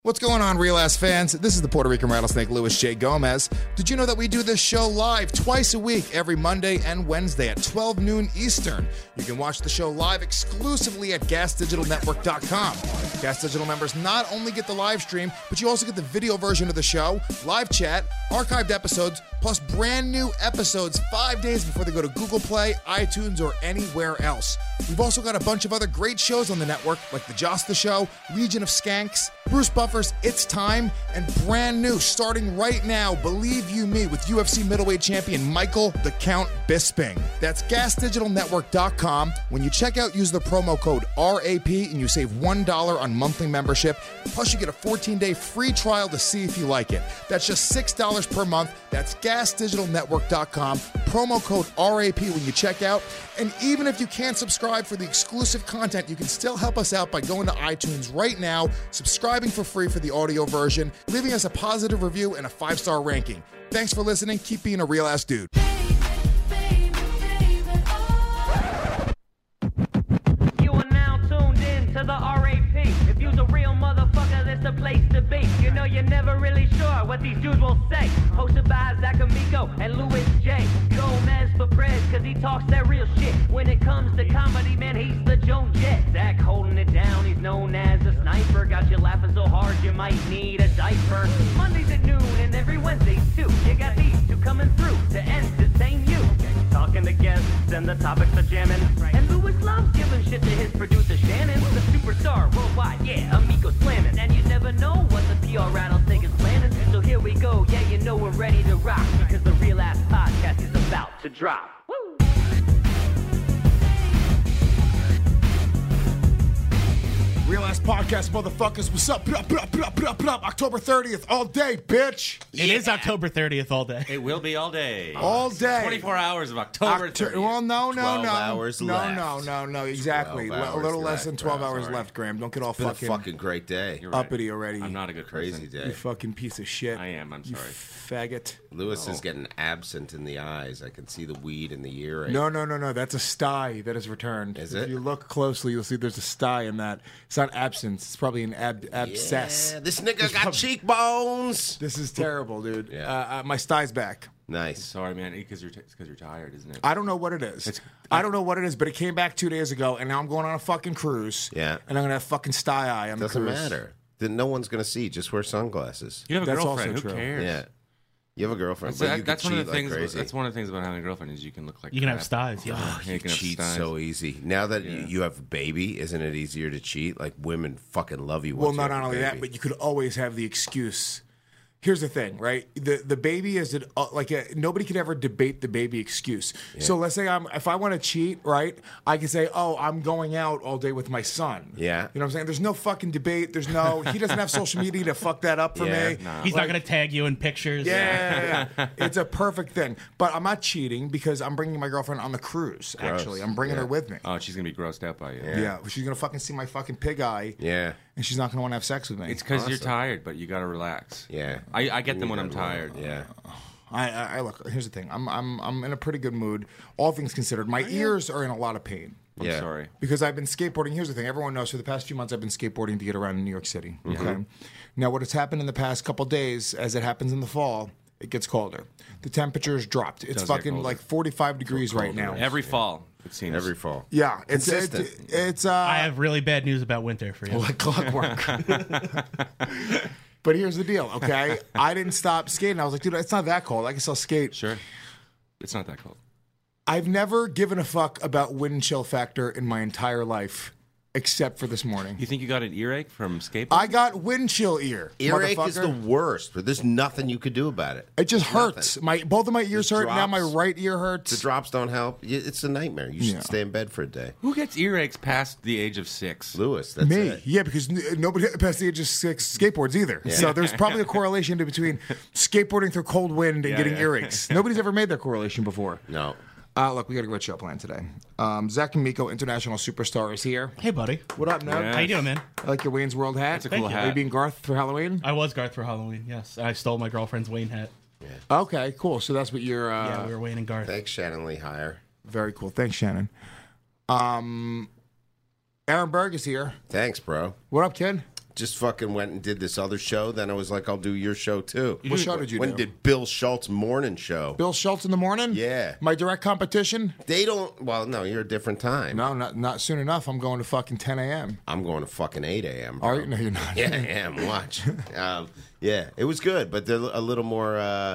What's going on, Real Ass fans? This is the Puerto Rican Rattlesnake, Louis J. Gomez. Did you know that we do this show live twice a week, every Monday and Wednesday at 12 noon Eastern? You can watch the show live exclusively at GasDigitalNetwork.com. Gas Digital members not only get the live stream, but you also get the video version of the show, live chat, archived episodes, plus brand new episodes 5 days before they go to Google Play, iTunes, or anywhere else. We've also got a bunch of other great shows on the network, like The Joss the Show, Legion of Skanks, Bruce Buffer's It's Time, and brand new, starting right now, Believe You Me, with UFC middleweight champion Michael the Count Bisping. That's GasDigitalNetwork.com. When you check out, use the promo code RAP and you save $1 on monthly membership. Plus, you get a 14-day free trial to see if you like it. That's just $6 per month. That's GasDigitalNetwork.com. Promo code RAP when you check out. And even if you can't subscribe for the exclusive content, you can still help us out by going to iTunes right now, subscribing for free for the audio version, leaving us a positive review and a 5-star ranking. Thanks for listening. Keep being a real ass dude. You are now tuned in to the RAP. If you's a real motherfucker, that's the place to be. You know you're never really sure what these dudes will say. Hosted by Zach Amico and Louis J. Gomez for Prez, cause he talks that real shit. When it comes to comedy, man, he's the Joan Jett. Zach holding it down, he's known as a sniper. Got you laughing so hard you might need a diaper. Mondays at noon and every Wednesday too. You got these two coming through to entertain you. Talking to guests and the topics are jamming. And Louis loves giving shit to his producer Shannon. The superstar worldwide, yeah, Amico slamming. And you never know what the PR rattlesnake is planning. So here we go, yeah, you know we're ready to rock. Because the Real Ass Podcast is about to drop. Woo! Real Ass Podcast, motherfuckers. What's up? Blah, blah, blah, blah, blah. October 30th, all day, bitch. It is October 30th all day. It will be all day. All day. 24 hours of October 30th. Well, no. 12 hours left. No, exactly. 12 A little hours less than left, 12 bro. hours Sorry. left, Graham. Don't get all It's been a fucking fucking great day. You're right. uppity already. I'm not a good Crazy person. day. You fucking piece of shit. I am. I'm You sorry. faggot. Lewis is getting absent in the eyes. I can see the weed in the ear. No. That's a sty that is returned. Is If it? you look closely, you'll see there's a sty in that. It's not absence. It's probably an abscess. Yeah, this nigga got cheekbones. This is terrible, dude. Yeah. My sty's back. Nice. Sorry, man. Because you're tired, isn't it? I don't know what it is. I don't know what it is, but it came back 2 days ago, and now I'm going on a fucking cruise. Yeah. And I'm gonna have fucking sty eye on the Doesn't cruise. matter. Then no one's gonna see. Just wear sunglasses. You have a That's girlfriend. also Who true. cares? Yeah. You have a girlfriend, That's, but you that's can one cheat of the things. like crazy. That's one of the things about having a girlfriend is you can look like You can have crap. styes. Yeah. Oh, Yeah, you you can have cheat styes. so easy. Now that Yeah. you have a baby, isn't it easier to cheat? Like women fucking love you. Well, once you not have a only that, baby. but you could always have the excuse. Here's the thing, right? The baby is nobody could ever debate the baby excuse. So let's say if I want to cheat, right? I can say, oh, I'm going out all day with my son. Yeah. You know what I'm saying? There's no fucking debate. He doesn't have social media to fuck that up for Yeah, me. no. He's not going to tag you in pictures. Yeah. It's a perfect thing. But I'm not cheating because I'm bringing my girlfriend on the cruise, actually. I'm bringing her with me. Oh, she's gonna be grossed out by you. Yeah. She's going to fucking see my fucking pig eye. Yeah. And she's not going to want to have sex with me. It's because you're Awesome. tired, but you gotta relax. Yeah. I get them when I'm tired. Yeah. I look. Here's the thing. I'm in a pretty good mood. All things considered, my ears are in a lot of pain I'm Yeah. sorry. because I've been skateboarding. Here's the thing. Everyone knows for the past few months I've been skateboarding to get around in New York City. Okay. Now what has happened in the past couple days, as it happens in the fall, it gets colder. The temperature's dropped. It's does get fucking colder. like 45 degrees right now. Every fall, it seems. Every fall. Yeah, it's Consistent. I have really bad news about winter for you. like clockwork. But here's the deal, okay? I didn't stop skating. I was like, dude, it's not that cold. I can still skate. Sure. It's not that cold. I've never given a fuck about wind chill factor in my entire life, except for this morning. You think you got an earache from skateboarding? I got wind chill ear. Earache is the motherfucker. worst, but there's nothing you could do about it. It just Nothing. hurts. Both of my ears The hurt. Now my drops. right ear hurts. The drops don't help. It's a nightmare. You should Yeah. stay in bed for a day. Who gets earaches past the age of 6? Lewis, that's Me, it. yeah, because nobody past the age of 6 skateboards either. So there's probably a correlation between skateboarding through cold wind and getting earaches. Nobody's ever made that correlation before. No. Look, we got a great show planned today. Zach Amico, international superstar, is here. Hey, buddy. What up, Nug? Yeah. How you doing, man? I like your Wayne's World hat. That's a cool Thank you. Are you hat. being Garth for Halloween? I was Garth for Halloween, yes. I stole my girlfriend's Wayne hat. Okay, cool. So that's what you're. Yeah, we were Wayne and Garth. Thanks, Shannon Lee Hire. Very cool. Thanks, Shannon. Aaron Berg is here. Thanks, bro. What up, kid? just fucking went and did this other show. Then I was like, I'll do your show too. What show did you When do? did Bill Schultz morning show? Bill Schultz in the morning? Yeah. My direct competition? They don't. Well, no, you're a different time. No, not soon enough. I'm going to fucking 10 a.m. I'm going to fucking 8 a.m. bro. Are you? No, you're not. Yeah, I am. Watch. Yeah, it was good, but they're a little more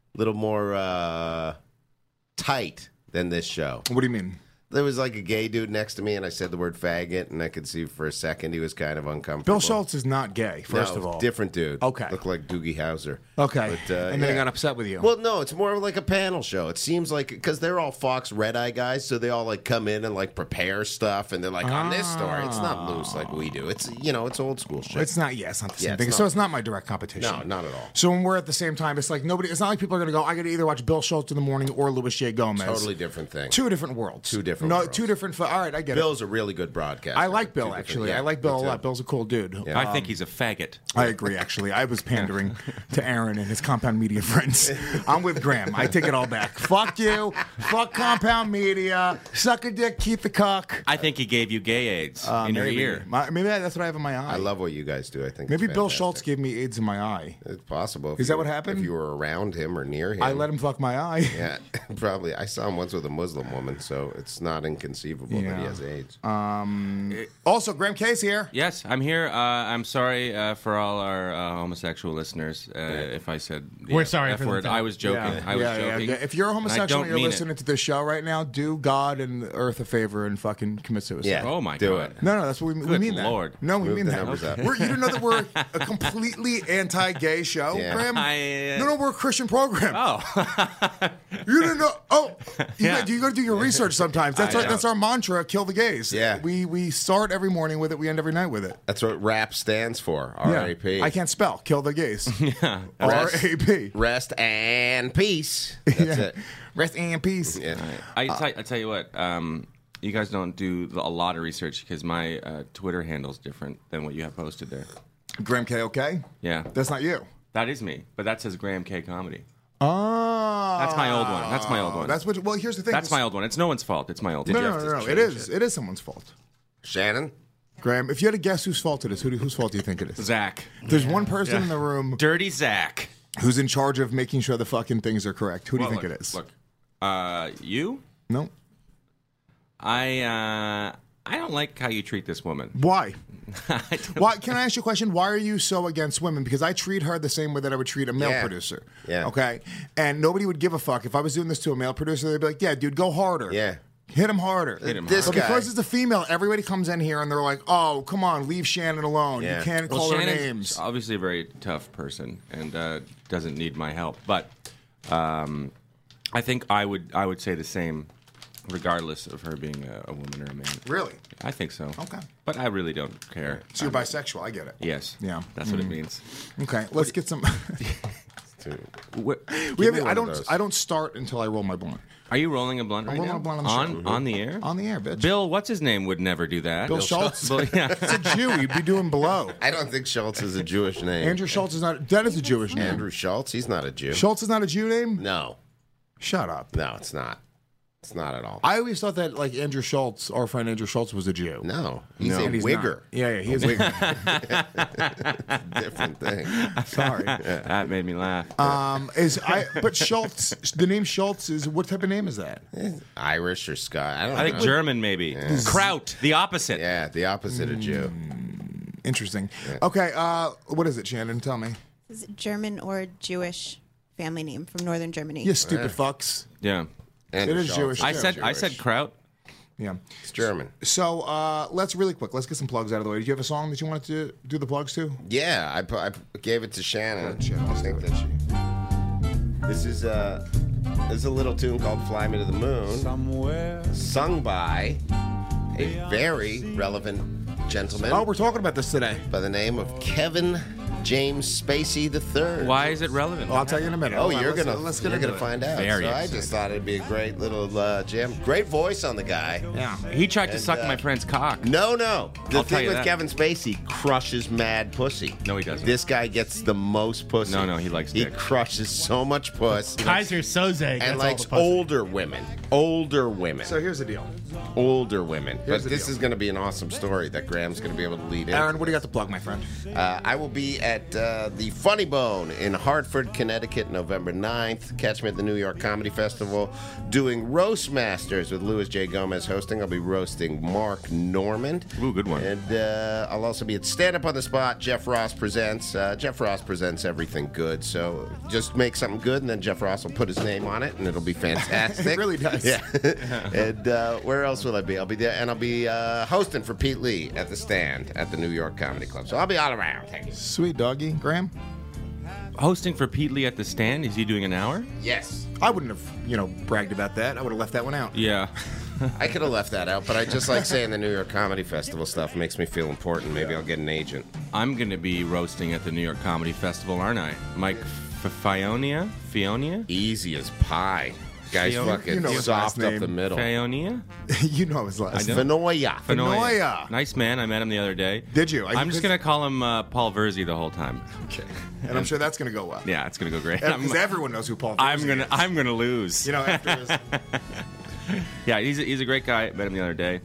tight than this show. What do you mean? There was like a gay dude next to me, and I said the word faggot, and I could see for a second he was kind of uncomfortable. Bill Schultz is not gay, first of all. Different dude. Okay. Looked like Doogie Howser. Okay. But, and then he got upset with you. Well, no, it's more like a panel show. It seems like, because they're all Fox Red Eye guys, so they all like come in and like prepare stuff, and they're like, on this story, it's not loose like we do. It's, it's old school shit. It's not, it's not the same Yeah, thing. it's So not. it's not my direct competition. No, not at all. So when we're at the same time, it's like it's not like people are going to go, I got to either watch Bill Schultz in the morning or Louis J. Gomez. Totally different thing. Two different worlds. Two different worlds. Two different. All right, I get Bill's a really good broadcaster. it. I like Two Bill, different- actually. yeah, I like Bill a me too. lot. Bill's a cool dude. Yeah. I think he's a faggot. I agree, actually. I was pandering to Aaron and his Compound Media friends. I'm with Graham. I take it all back. Fuck you. Fuck Compound Media. Suck a dick, keep the cock. I think he gave you gay AIDS in your Maybe. ear. Maybe that's what I have in my eye. I love what you guys do. I think Maybe it's Bill fantastic. Schultz gave me AIDS in my eye. It's possible. If Is that you what were- happened? If you were around him or near him. I let him fuck my eye. Yeah, probably. I saw him once with a Muslim woman, so it's not inconceivable that he Yeah. has AIDS. Also, Graham Case here. Yes, I'm here. I'm sorry for all our homosexual listeners if I said the We're sorry F for them, word. too. I was joking. I was joking. If you're a And I homosexual don't and you're mean it. listening to this show right now, do God and Earth a favor and fucking commit suicide. Yeah, Oh my do God. it. No, that's what we Good mean. Lord. That. No, we Move mean the that. numbers up. You don't know that we're a completely anti-gay show, Yeah. Graham? I, No, we're a Christian program. Oh, You didn't know? Oh, you Yeah. got to do your research sometimes. That's I our know. that's our mantra: kill the gays. Yeah. we start every morning with it. We end every night with it. That's what RAP stands for. Yeah. R-A-P. I can't spell. Kill the gays. yeah. R-A-P. Rest and peace. That's it. Rest and peace. Yeah. I tell you what. You guys don't do a lot of research because my Twitter handle's different than what you have posted there. Graham K. Okay. Yeah, That's not you. that is me, but that says Graham K Comedy. Oh, That's my old one. That's my old one. That's what. Well, here's the thing. That's my old one. It's no one's fault. It's my old No, one. no, have to no, no. change It is. It is someone's fault. Shannon? Graham, if you had to guess whose fault it is, whose fault do you think it is? Zach. There's one person in the room Dirty Zach. who's in charge of making sure the fucking things are correct. Who do you think Look, it is? Look, you? No. I don't like how you treat this woman. Why? Why? Can I ask you a question? Why are you so against women? Because I treat her the same way that I would treat a male Yeah. producer. Yeah. Okay. And nobody would give a fuck if I was doing this to a male producer. They'd be like, "Yeah, dude, go harder. Yeah. Hit him harder." Hit him This But guy. because it's a female, everybody comes in here and they're like, "Oh, come on, leave Shannon alone. Yeah. You can't Well, call her Shannon's names." obviously a very tough person and doesn't need my help. But I think I would say the same, regardless of her being a woman or a man. Really? I think so. Okay. But I really don't care. So you're bisexual. I get it. Yes. Yeah. That's what it means. Okay. Let's get some. What, We have, me one I of don't. those. I don't start until I roll my blunt. are you rolling a blunt right rolling now? a blunt on the show. on the air? On the air, bitch. Bill, what's his name, would never do that. Bill Schultz. Bill- yeah. It's a Jew. You'd be doing below. I don't think Schultz is a Jewish name. Andrew Schultz is not. That is a Jewish name. Andrew Schultz? He's not a Jew. Schultz is not a Jew name. No. Shut up. No, it's not. It's not at all. I always thought that like Andrew Schultz, our friend Andrew Schultz, was a Jew. No. He's a And he's wigger. not. Yeah, he is a wigger. Different thing. Sorry. That made me laugh. But Schultz, the name Schultz is what type of name is that? Irish or Scott. I don't I think know. German, maybe. Kraut, the opposite. Yeah, the opposite of Jew. Interesting. Okay, what is it, Shannon? Tell me. Is it German or Jewish family name from northern Germany? You stupid fucks. Yeah. Andrew It is Schultz Jewish. I Yeah, said Kraut. Yeah. It's German. So let's really quick. Let's get some plugs out of the way. Do you have a song that you wanted to do the plugs to? Yeah, I gave it to Shannon. Shannon, I think that this is a little tune called "Fly Me to the Moon," sung by a very relevant gentleman Oh, we're talking about this today. by the name of Kevin James Spacey III. Why is it relevant? Well, I'll tell you in a minute. Oh, Hold on, you're let's get into gonna it. find out. Very so I excited. just thought it'd be a great little jam. Great voice on the guy. Yeah. He tried to And, suck my friend's cock. No. The I'll tell thing you with that. Kevin Spacey crushes mad pussy. No, he doesn't. This guy gets the most pussy. No, he likes He dick. crushes so much puss Kaiser Soze gets and all likes the pussy. older women. Older women. So here's the deal. older women. Here's But the this deal. is going to be an awesome story that Graham's going to be able to lead in. Aaron, what do you got to plug, my friend? I will be at the Funny Bone in Hartford, Connecticut, November 9th. Catch me at the New York Comedy Festival doing Roast Masters with Louis J. Gomez hosting. I'll be roasting Mark Normand. Ooh, good one. And I'll also be at Stand Up on the Spot. Jeff Ross presents. Jeff Ross presents everything good. So just make something good, and then Jeff Ross will put his name on it, and it'll be fantastic. It really does. Yeah. And where else will I be? I'll be there, and I'll be hosting for Pete Lee at the Stand at the New York Comedy Club. So I'll be all around. Thank you. Sweet doggy. Graham? Hosting for Pete Lee at the Stand. Is he doing an hour? Yes. I wouldn't have, bragged about that. I would have left that one out. Yeah. I could have left that out, but I just like saying the New York Comedy Festival stuff makes me feel important. Maybe I'll get an agent. I'm going to be roasting at the New York Comedy Festival, aren't I? Mike Fionia? Easy as pie. Guy's Fiona? fucking You know his soft last up name. the middle. Fionia? You know his last name. Vanoia. Fenoya. Nice man. I met him the other day. Did you? I'm just going to call him Paul Verzi the whole time. Okay. And I'm sure that's going to go well. Yeah, it's going to go great. Because everyone knows who Paul I'm Verzi gonna is. lose. You know, after his... Yeah, he's a great guy. Met him the other day,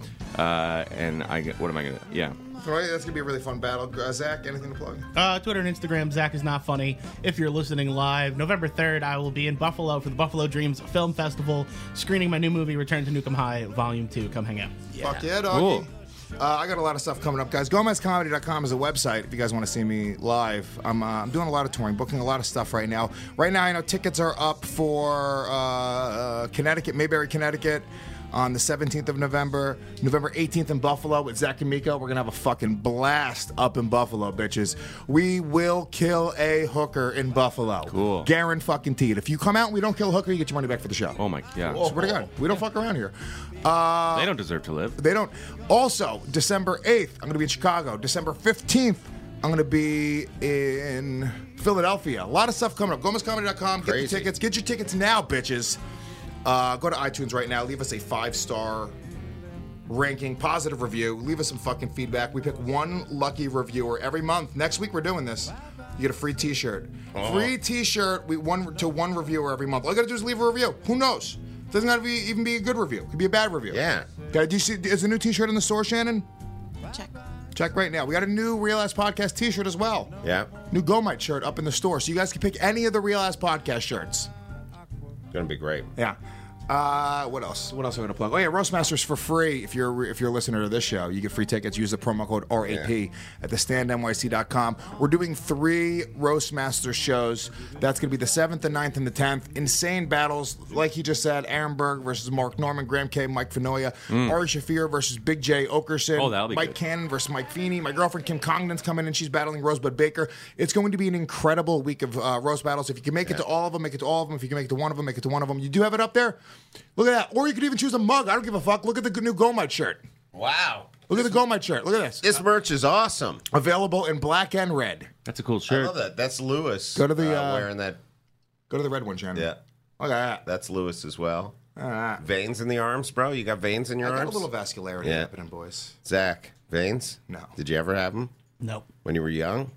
and what am I gonna? Yeah, Fenoya, that's going to be a really fun battle. Zach, anything to plug? Twitter and Instagram, Zach is not funny. If you're listening live, November 3rd, I will be in Buffalo for the Buffalo Dreams Film Festival, screening my new movie, Return to Nukem High, Volume 2. Come hang out. Fuck yeah, doggy. Cool. I got a lot of stuff coming up, guys. GomezComedy.com is a website if you guys want to see me live. I'm doing a lot of touring, booking a lot of stuff right now. Right now, I know tickets are up for Connecticut, Mayberry, Connecticut, on the 17th of November. November 18th in Buffalo with Zach and Miko. We're going to have a fucking blast up in Buffalo, bitches. We will kill a hooker in Buffalo. Cool. Guaranteed. If you come out and we don't kill a hooker, you get your money back for the show. Oh my God. Swear to God. We don't fuck around here. They don't deserve to live. They don't. Also, December 8th, I'm going to be in Chicago. December 15th, I'm going to be in Philadelphia. A lot of stuff coming up. GomezComedy.com. Get the Crazy. tickets. Get your tickets now, bitches. Go to iTunes right now. Leave us a 5-star ranking, positive review. Leave us some fucking feedback. We pick one lucky reviewer every month. Next week, we're doing this. You get a free T-shirt. Free T-shirt. One reviewer every month. All you got to do is leave a review. Who knows? Doesn't have to even be a good review. Could be a bad review. Yeah. Okay, do you see? Is a new T-shirt in the store, Shannon? Check. Check right now. We got a new Real Ass Podcast T-shirt as well. Yeah. New Gomite shirt up in the store, so you guys can pick any of the Real Ass Podcast shirts. It's going to be great. Yeah. What else? What else am I going to plug? Oh yeah, Roastmasters for free. If you're a listener to this show, you get free tickets. Use the promo code RAP at thestandnyc.com. We're doing 3 Roastmasters shows. That's going to be the 7th, the 9th, and the 10th. Insane battles, like he just said. Aaron Berg versus Mark Norman, Graham K, Mike Fenoya, Ari Shafir versus Big J Okerson. Oh, that'll be Mike good. Cannon versus Mike Feeney. My girlfriend Kim Congdon's coming in. She's battling Rosebud Baker. It's going to be an incredible week of roast battles. If you can make it to all of them, make it to all of them. If you can make it to one of them, make it to one of them. You do have it up there? Look at that. Or you could even choose a mug. I don't give a fuck. Look at the new Gomite shirt. Wow. Look at the Gomite shirt. Look at this. This merch is awesome. Available in black and red. That's a cool I shirt. love that. That's Lewis. Go to the, wearing that. Go to the red one, Shannon. Yeah. Look at that. That's Lewis as well. All right. Veins in the arms, bro. You got veins in your I got a arms? little vascularity Yeah. happening, boys. Zach, veins? No. Did you ever have them Nope. when you were young?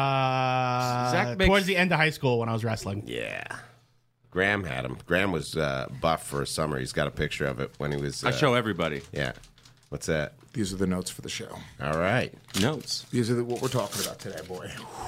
Zach makes- Towards the end of high school when I was wrestling. Yeah. Graham had them. Graham was buff for a summer. He's got a picture of it when he was. I show everybody Yeah. What's that? These are the notes for the show. All right. notes. These are what we're talking about today, boy.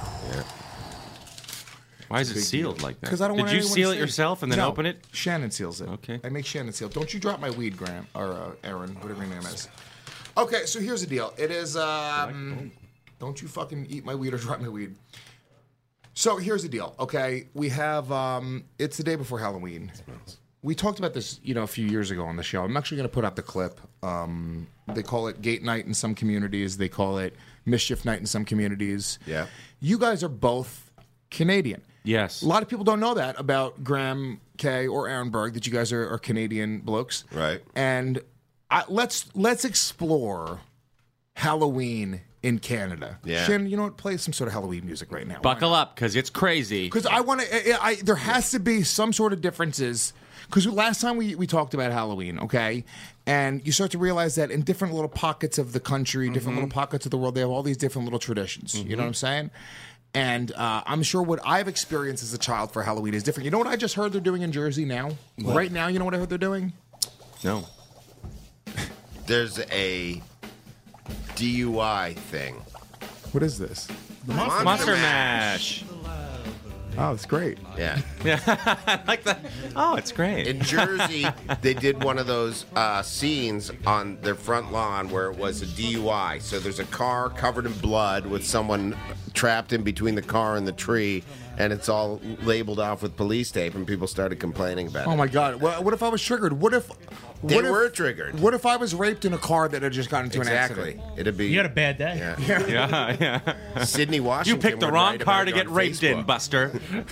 Why is it sealed like that? Because I don't want Did you anyone seal to it see yourself and then No, open it? Shannon seals it. Okay. I make Shannon seal. Don't you drop my weed, Graham or Aaron, whatever your name is. Okay, so here's the deal. It is. Don't you fucking eat my weed or drop my weed. So here's the deal. Okay, we have. It's the day before Halloween. We talked about this, a few years ago on the show. I'm actually going to put out the clip. They call it Gate Night in some communities. They call it Mischief Night in some communities. Yeah. You guys are both Canadian. Yes. A lot of people don't know that about Graham K or Aaron Berg, that you guys are Canadian blokes. Right. And let's explore Halloween in Canada. Yeah. Shannon, you know what? Play some sort of Halloween music right now. Buckle up, because it's crazy. Because I want to. There has to be some sort of differences. Because last time we talked about Halloween, okay, and you start to realize that in different little pockets of the country, different little pockets of the world, they have all these different little traditions. You know what I'm saying? And I'm sure what I've experienced as a child for Halloween is different. You know what I just heard they're doing in Jersey now? Right now, you know what I heard they're doing? No. there's a DUI thing. What is this? Monster Mash. Oh, it's great. Yeah. I like that. Oh, it's great. In Jersey, they did one of those scenes on their front lawn where it was a DUI. So there's a car covered in blood with someone trapped in between the car and the tree, and it's all labeled off with police tape, and people started complaining about Oh it. my God! What if I was triggered? What if They were triggered. What if I was raped in a car that had just gotten into an Exactly. accident? It'd be You had a bad day. yeah. Yeah. Sydney, You Washington. picked the would wrong write car about to it get on raped in, Facebook. Buster.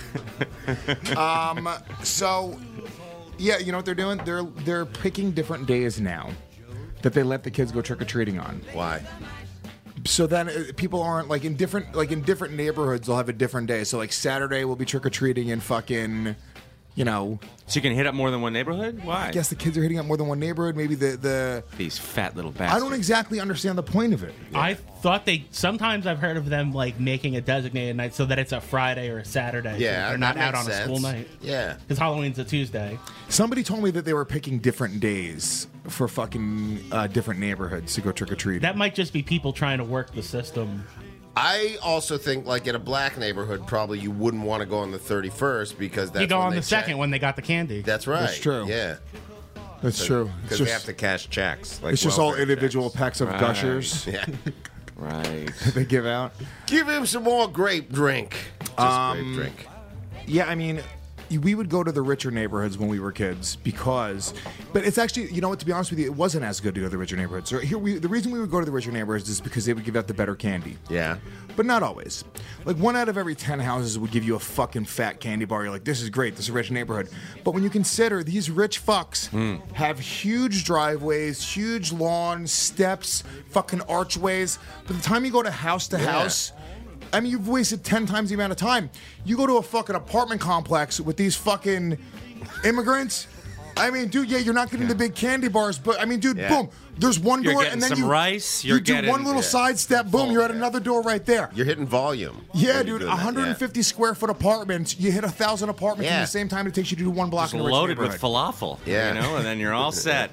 So, yeah, you know what they're doing? They're picking different days now that they let the kids go trick or treating on. Why? So then people aren't like in different neighborhoods. They'll have a different day. So like Saturday will be trick or treating in fucking, you know. So you can hit up more than one neighborhood? Why? I guess the kids are hitting up more than one neighborhood. Maybe the These fat little bastards. I don't exactly understand the point of it. I thought sometimes I've heard of them like making a designated night so that it's a Friday or a Saturday. Yeah, so they're not that out on makes a school sense. night. Yeah. Because Halloween's a Tuesday. Somebody told me that they were picking different days for fucking different neighborhoods to go trick or treating. That might just be people trying to work the system. I also think, like, in a black neighborhood, probably you wouldn't want to go on the 31st because that's You go when on they the second check. when they got the candy. That's right. That's true. Yeah. That's true. It's Because they have just, to cash checks. Like it's just all welfare individual checks. packs of Right. gushers Yeah. Right. they give out. Give him some more grape drink. Just grape drink. Yeah, I mean, we would go to the richer neighborhoods when we were kids but it's actually, you know what, to be honest with you, it wasn't as good to go to the richer neighborhoods. So the reason we would go to the richer neighborhoods is because they would give out the better candy. Yeah. But not always. Like 1 out of every 10 houses would give you a fucking fat candy bar. You're like, this is great. This is a rich neighborhood. But when you consider these rich fucks have huge driveways, huge lawns, steps, fucking archways. By the time you go to house, I mean, you've wasted 10 times the amount of time. You go to a fucking apartment complex with these fucking immigrants. I mean, dude, yeah, you're not getting the big candy bars, but I mean, dude, Yeah. boom, there's one You're door, getting and then some you rice, you you're do getting- one little yeah. side step, boom, you're at another door right there. You're hitting volume. Yeah, when you're dude, doing that, 150 square foot apartments. You hit 1,000 apartments in Yeah. the same time it takes you to do one block Just in a rich loaded with neighborhood. falafel. Yeah. You know, and then you're all set.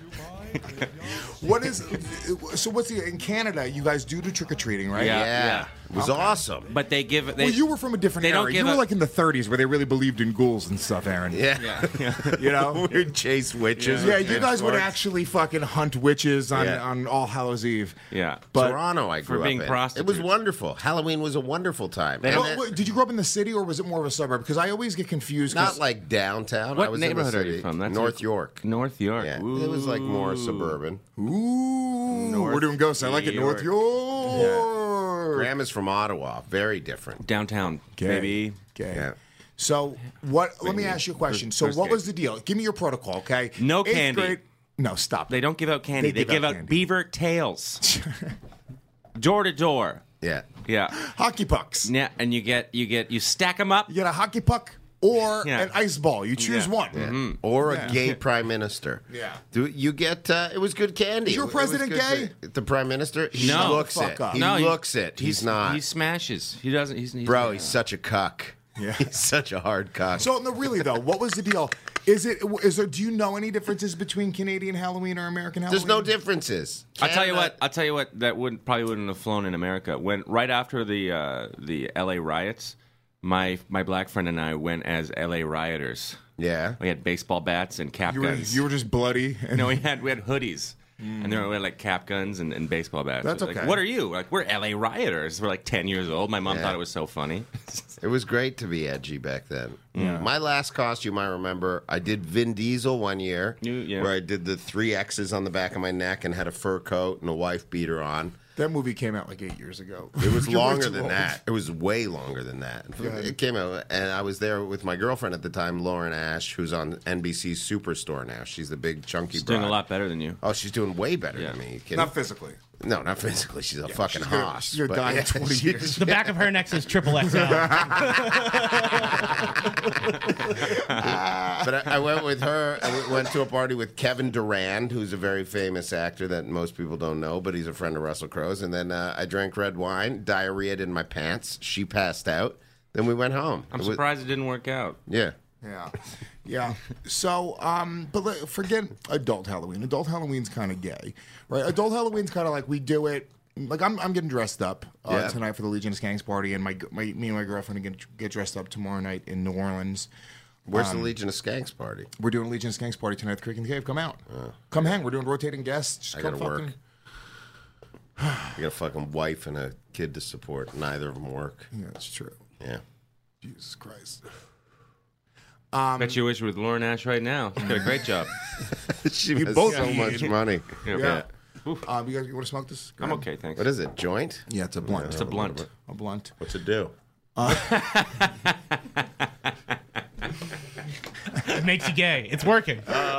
What is so? What's in Canada? You guys do trick or treating, right? Yeah. Yeah. It was awesome. But they give it. Well, you were from a different they don't era. give You were a- like in the 30s where they really believed in ghouls and stuff, Aaron. Yeah. You know? We'd chase witches. Yeah, with you guys would pitchforks. actually fucking hunt witches on, Yeah. on All Hallows Eve. Yeah. But Toronto, I for grew being up in. It prostitutes. was wonderful. Halloween was a wonderful time. And Oh, then- wait, did you grow up in the city or was it more of a suburb? Because I always get confused. 'cause- not like downtown. I What was neighborhood in are the you city. from? That's North York. North York. Yeah. Ooh. It was like more suburban. Ooh, we're doing ghosts. I like it. North York. Graham is from Ottawa. Very different. Downtown, Gay. baby. Okay. Yeah. So what? Let me ask you a question. So first what gay. was the deal? Give me your protocol, okay? No 8th candy. grade- No, stop. They don't give out candy. They They give give out out candy. beaver tails. Door to door. Yeah. Yeah. Hockey pucks. Yeah, and you stack them up. You get a hockey puck or Yeah. an ice ball. You choose Yeah. one. Or Yeah. a gay prime minister. Yeah. Do you get? It was good candy. Is your It was president good gay? The prime minister? He No. looks Fuck it. up. He No, looks it. He's not. He smashes. He doesn't. He's Bro, he's such a cuck. Yeah. He's such a hard cuck. So no, really though, what was the deal? Is there? Do you know any differences between Canadian Halloween or American Halloween? There's no differences. I'll tell you Canada- what. I'll tell you what. That probably wouldn't have flown in America. When right after the LA riots, my black friend and I went as LA rioters. Yeah. We had baseball bats and cap You were, guns. you were just bloody. And No, we had hoodies. And we had like cap guns and baseball bats. That's Like, okay. what are you? Like, we're LA rioters. We're like 10 years old. My mom Yeah. thought it was so funny. It was great to be edgy back then. My last costume, I remember, I did Vin Diesel one year, Yeah. where I did the 3 X's on the back of my neck and had a fur coat and a wife beater on. that movie came out like 8 years ago. It was You're way longer too than old. that. It was way longer than that. It came out, and I was there with my girlfriend at the time, Lauren Ash, who's on NBC's Superstore now. She's the big chunky She's doing broad. a lot better than you. Oh, she's doing way better Yeah. than me. You kidding? Not physically. No, not physically. She's a fucking she's gonna- hoss. she's gonna but die in 20 she- years. The back of her neck says triple XL. But I went with her, and we went to a party with Kevin Durand, who's a very famous actor that most people don't know, but he's a friend of Russell Crowe's. And then I drank red wine, diarrheaed in my pants. She passed out. Then we went home. I'm It was- surprised it didn't work out. Yeah. Yeah. So, forget adult Halloween. Adult Halloween's kind of gay, right? Adult Halloween's kind of like we do it. Like I'm getting dressed up tonight for the Legion of Skanks party, and me and my girlfriend are gonna get dressed up tomorrow night in New Orleans. Where's the Legion of Skanks party? We're doing Legion of Skanks party tonight at the Creek and the Cave. Come out. Come hang. We're doing rotating guests. Just I come gotta work. fucking- I got a fucking wife and a kid to support. Neither of them work. Yeah, that's true. Yeah. Jesus Christ. Bet you wish you were with Lauren Ash right now. She's got a great job. She You has both so need- much money. Yeah. Yeah. You guys, you want to smoke this? Go I'm ahead. okay, thanks. What is it? Joint? Yeah, it's a blunt. It's a blunt. A blunt. What's it do? It makes you gay. It's working.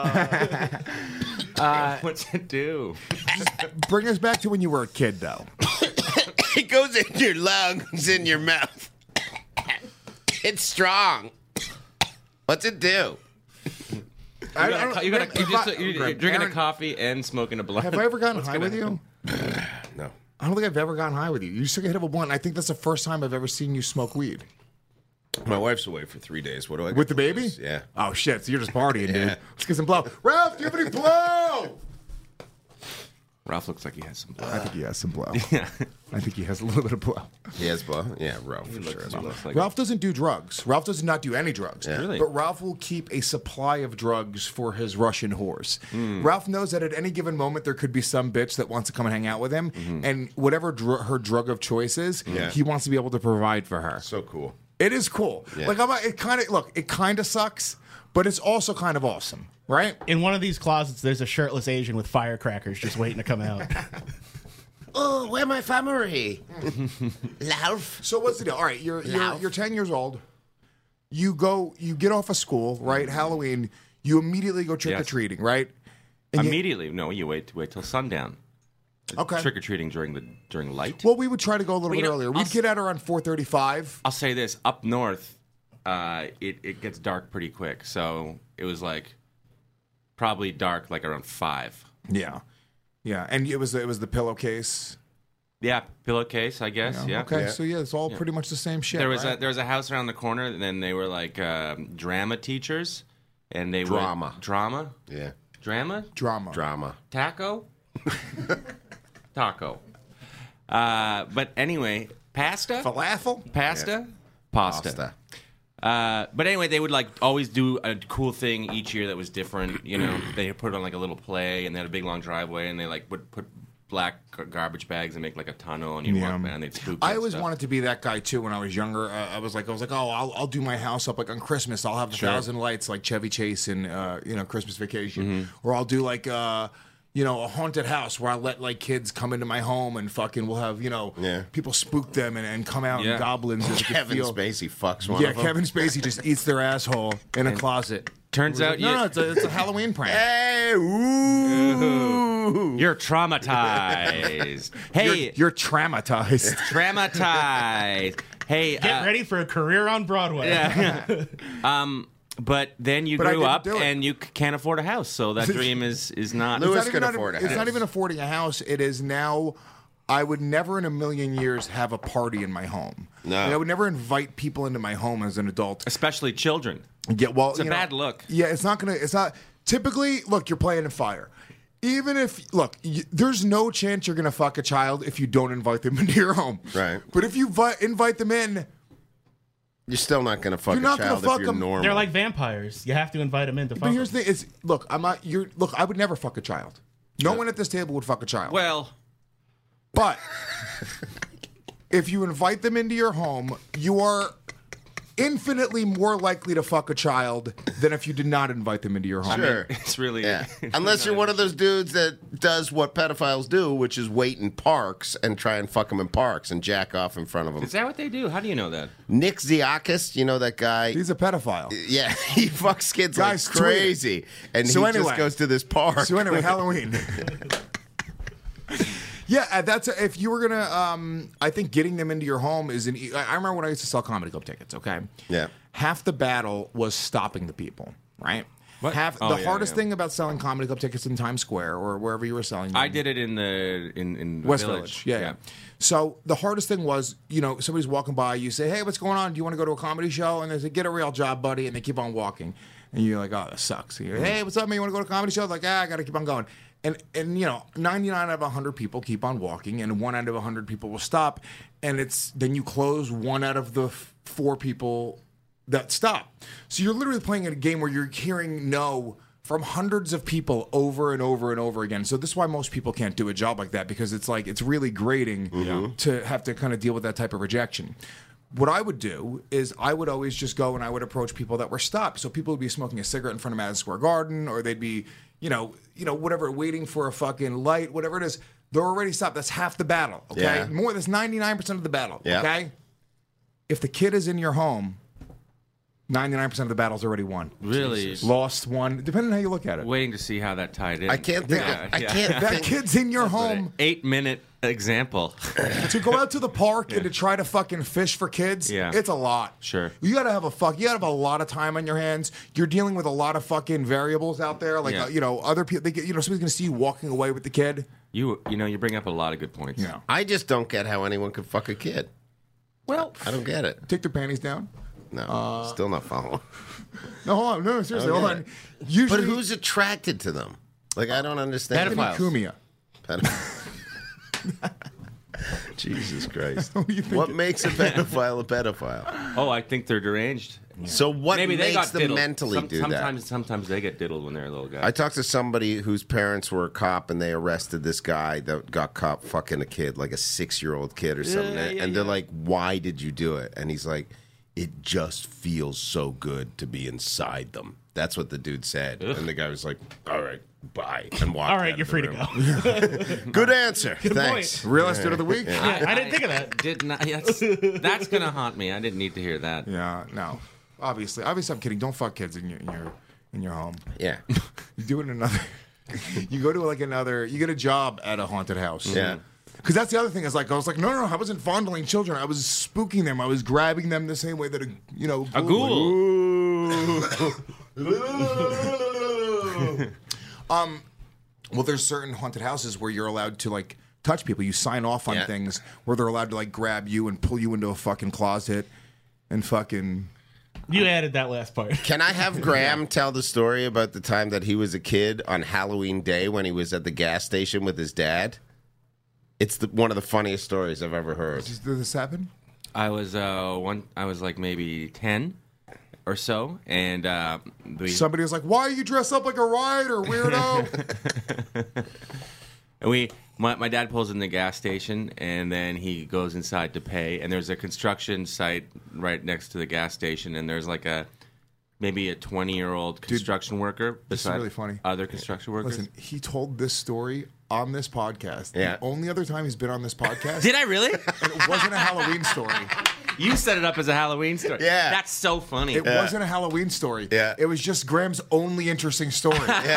What's it do? Bring us back to when you were a kid, though. It goes in your lungs, in your mouth. It's strong. What's it do? You're drinking a Aaron, coffee and smoking a blunt. Have I ever gotten high with you? No. I don't think I've ever gotten high with you. You took a hit of a blunt. And I think that's the first time I've ever seen you smoke weed. My wife's away for 3 days. What do I get With the for baby? this? Yeah. Oh, shit. So you're just partying, dude. Yeah. Let's get some blow. Ralph, do you have any blow? Ralph looks like he has some I blood. think he has some blow. Yeah. I think he has a little bit of blow. He has blow? Yeah, Ralph for sure. has blow. Looks like Ralph doesn't do drugs. Ralph does not do any drugs. Yeah. Really? But Ralph will keep a supply of drugs for his Russian horse. Ralph knows that at any given moment there could be some bitch that wants to come and hang out with him, and whatever her drug of choice is, Yeah. he wants to be able to provide for her. So cool. It is cool. Yeah. Like it kind of sucks, but it's also kind of awesome, right? In one of these closets, there's a shirtless Asian with firecrackers just waiting to come out. Oh, where my family? Ralph. So what's the deal? All right, you're Ralph. 10 years old. You get off of school, right? Halloween. You immediately go trick or treating, right? And Immediately. No, you wait till sundown. Okay. Trick or treating during light. Well, we would try to go a little bit you know, earlier. I'll We'd s- get out around 4:35. I'll say this: up north, it gets dark pretty quick. So it was like probably dark like around 5. Yeah, and it was the pillowcase. Yeah, pillowcase, I guess. Yeah. Okay, Yeah. so yeah, it's all pretty much the same shit. There was right? a house around the corner, and then they were like drama teachers, and they Drama. would drama, Yeah. drama, Drama. taco, taco. But anyway, pasta, falafel. pasta, pasta. But anyway, they would like always do a cool thing each year that was different. You know, they put on like a little play, and they had a big long driveway, and they like would put black garbage bags and make like a tunnel, and you Yeah. walk by, and they'd spook. I and always stuff. wanted to be that guy too. When I was younger, I was like, oh, I'll do my house up like on Christmas. I'll have the 1,000 lights like Chevy Chase in Christmas Vacation, or I'll do like a haunted house where I let like kids come into my home and fucking we'll have people spook them and come out Yeah. and goblins. And Kevin Spacey fucks one Yeah, of them. Kevin Spacey just eats their asshole in a closet. Turns out, No, it's a Halloween prank. Hey, ooh. you're traumatized. Hey, You're traumatized. traumatized. Hey, Get ready for a career on Broadway. but then you But I grew didn't up do it. and you can't afford a house, so that dream is not. Louis It's can not afford a It's not house. even affording a house. It is now. I would never in a million years have a party in my home. No. And I would never invite people into my home as an adult. Especially children. Yeah, well, It's a bad look. Yeah, it's not. Typically, look, you're playing in fire. Even if, there's no chance you're gonna fuck a child if you don't invite them into your home. Right. But if you invite them in, You're still not going to fuck You're a not gonna child fuck if you're 'em. normal. They're like vampires. You have to invite them in to fuck but here's them. the thing: I would never fuck a child. No one at this table would fuck a child. Well, But if you invite them into your home, you are infinitely more likely to fuck a child than if you did not invite them into your home. Sure. it's really Yeah. Unless you're one of those dudes that does what pedophiles do, which is wait in parks and try and fuck them in parks and jack off in front of them. Is that what they do? How do you know that? Nick Ziakis, you know that guy? He's a pedophile. Yeah, he fucks kids Guys, like tweet it. crazy. And So he anyway. just goes to this park. So anyway, Halloween. Yeah, if you were gonna, I think getting them into your home is I remember when I used to sell comedy club tickets. Okay. Yeah. Half the battle was stopping the people, right? What? The Oh, yeah, hardest yeah. thing about selling comedy club tickets in Times Square or wherever you were selling them. I did it in the West Village. Village. Yeah. So the hardest thing was, somebody's walking by, you say, hey, what's going on? Do you want to go to a comedy show? And they say, get a real job, buddy. And they keep on walking. And you're like, oh, that sucks. And you're like, hey, what's up, man? You want to go to a comedy show? Like, I got to keep on going. And 99 out of 100 people keep on walking, and 1 out of 100 people will stop. And then you close 1 out of the 4 people that stop. So you're literally playing a game where you're hearing no from hundreds of people over and over and over again. So this is why most people can't do a job like that, because it's really grating to have to kind of deal with that type of rejection. What I would do is I would always just go and I would approach people that were stopped. So people would be smoking a cigarette in front of Madison Square Garden, or they'd be, whatever, waiting for a fucking light, whatever it is. They're already stopped. That's half the battle, okay? Yeah. That's 99% of the battle, Yeah. okay? If the kid is in your home, 99% of the battle's already won. Really? Lost one, depending on how you look at it. Waiting to see how that tied in. I can't think. I can't That think. kid's in your home 8-minute example. to go out to the park and to try to fucking fish for kids. Yeah. It's a lot. Sure. You gotta have a lot of time on your hands. You're dealing with a lot of fucking variables out there. Like Yeah. other people. Somebody's gonna see you walking away with the kid. You bring up a lot of good points. You know, I just don't get how anyone could fuck a kid. well, I don't get it. take their panties down. No, still not following. No, hold on. No, seriously, Okay. hold on. Usually, But who's attracted to them? Like, I don't understand. pedophilia? Jesus Christ. What do you think? What makes a pedophile a pedophile? Oh, I think they're deranged. So what Maybe they makes got them diddled. mentally do that? Sometimes they get diddled when they're a little guy. I talked to somebody whose parents were a cop, and they arrested this guy that got caught fucking a kid, like a 6-year-old kid or something. And they're like, "Why did you do it?" And he's like, "It just feels so good to be inside them." That's what the dude said. And the guy was like, "All right, bye," and walked. All right, out you're of the free to room. go. Good answer. Thanks. Real estate of the week. I didn't think of that. Did not. That's gonna haunt me. I didn't need to hear that. Yeah, no. Obviously, I'm kidding. Don't fuck kids in your home. Yeah. You do it in another. You go to you get a job at a haunted house. Yeah. Because that's the other thing. Is like I was like, no, I wasn't fondling children. I was spooking them. I was grabbing them the same way that A ghoul. Well, there's certain haunted houses where you're allowed to like touch people. You sign off on things where they're allowed to like grab you and pull you into a fucking closet and fucking. You added that last part. Can I have Graham tell the story about the time that he was a kid on Halloween Day when he was at the gas station with his dad? It's one of the funniest stories I've ever heard. Did this happen? I was I was like maybe 10 or so, and Somebody was like, "Why are you dressed up like a rider, weirdo?" and my dad pulls in the gas station, and then he goes inside to pay, and there's a construction site right next to the gas station, and there's like maybe a 20-year-old construction worker this is beside really funny. other construction workers. Listen, he told this story on this podcast. Yeah. The only other time he's been on this podcast. Did I really? And it wasn't a Halloween story. You set it up as a Halloween story. Yeah. That's so funny. It wasn't a Halloween story. Yeah. It was just Graham's only interesting story.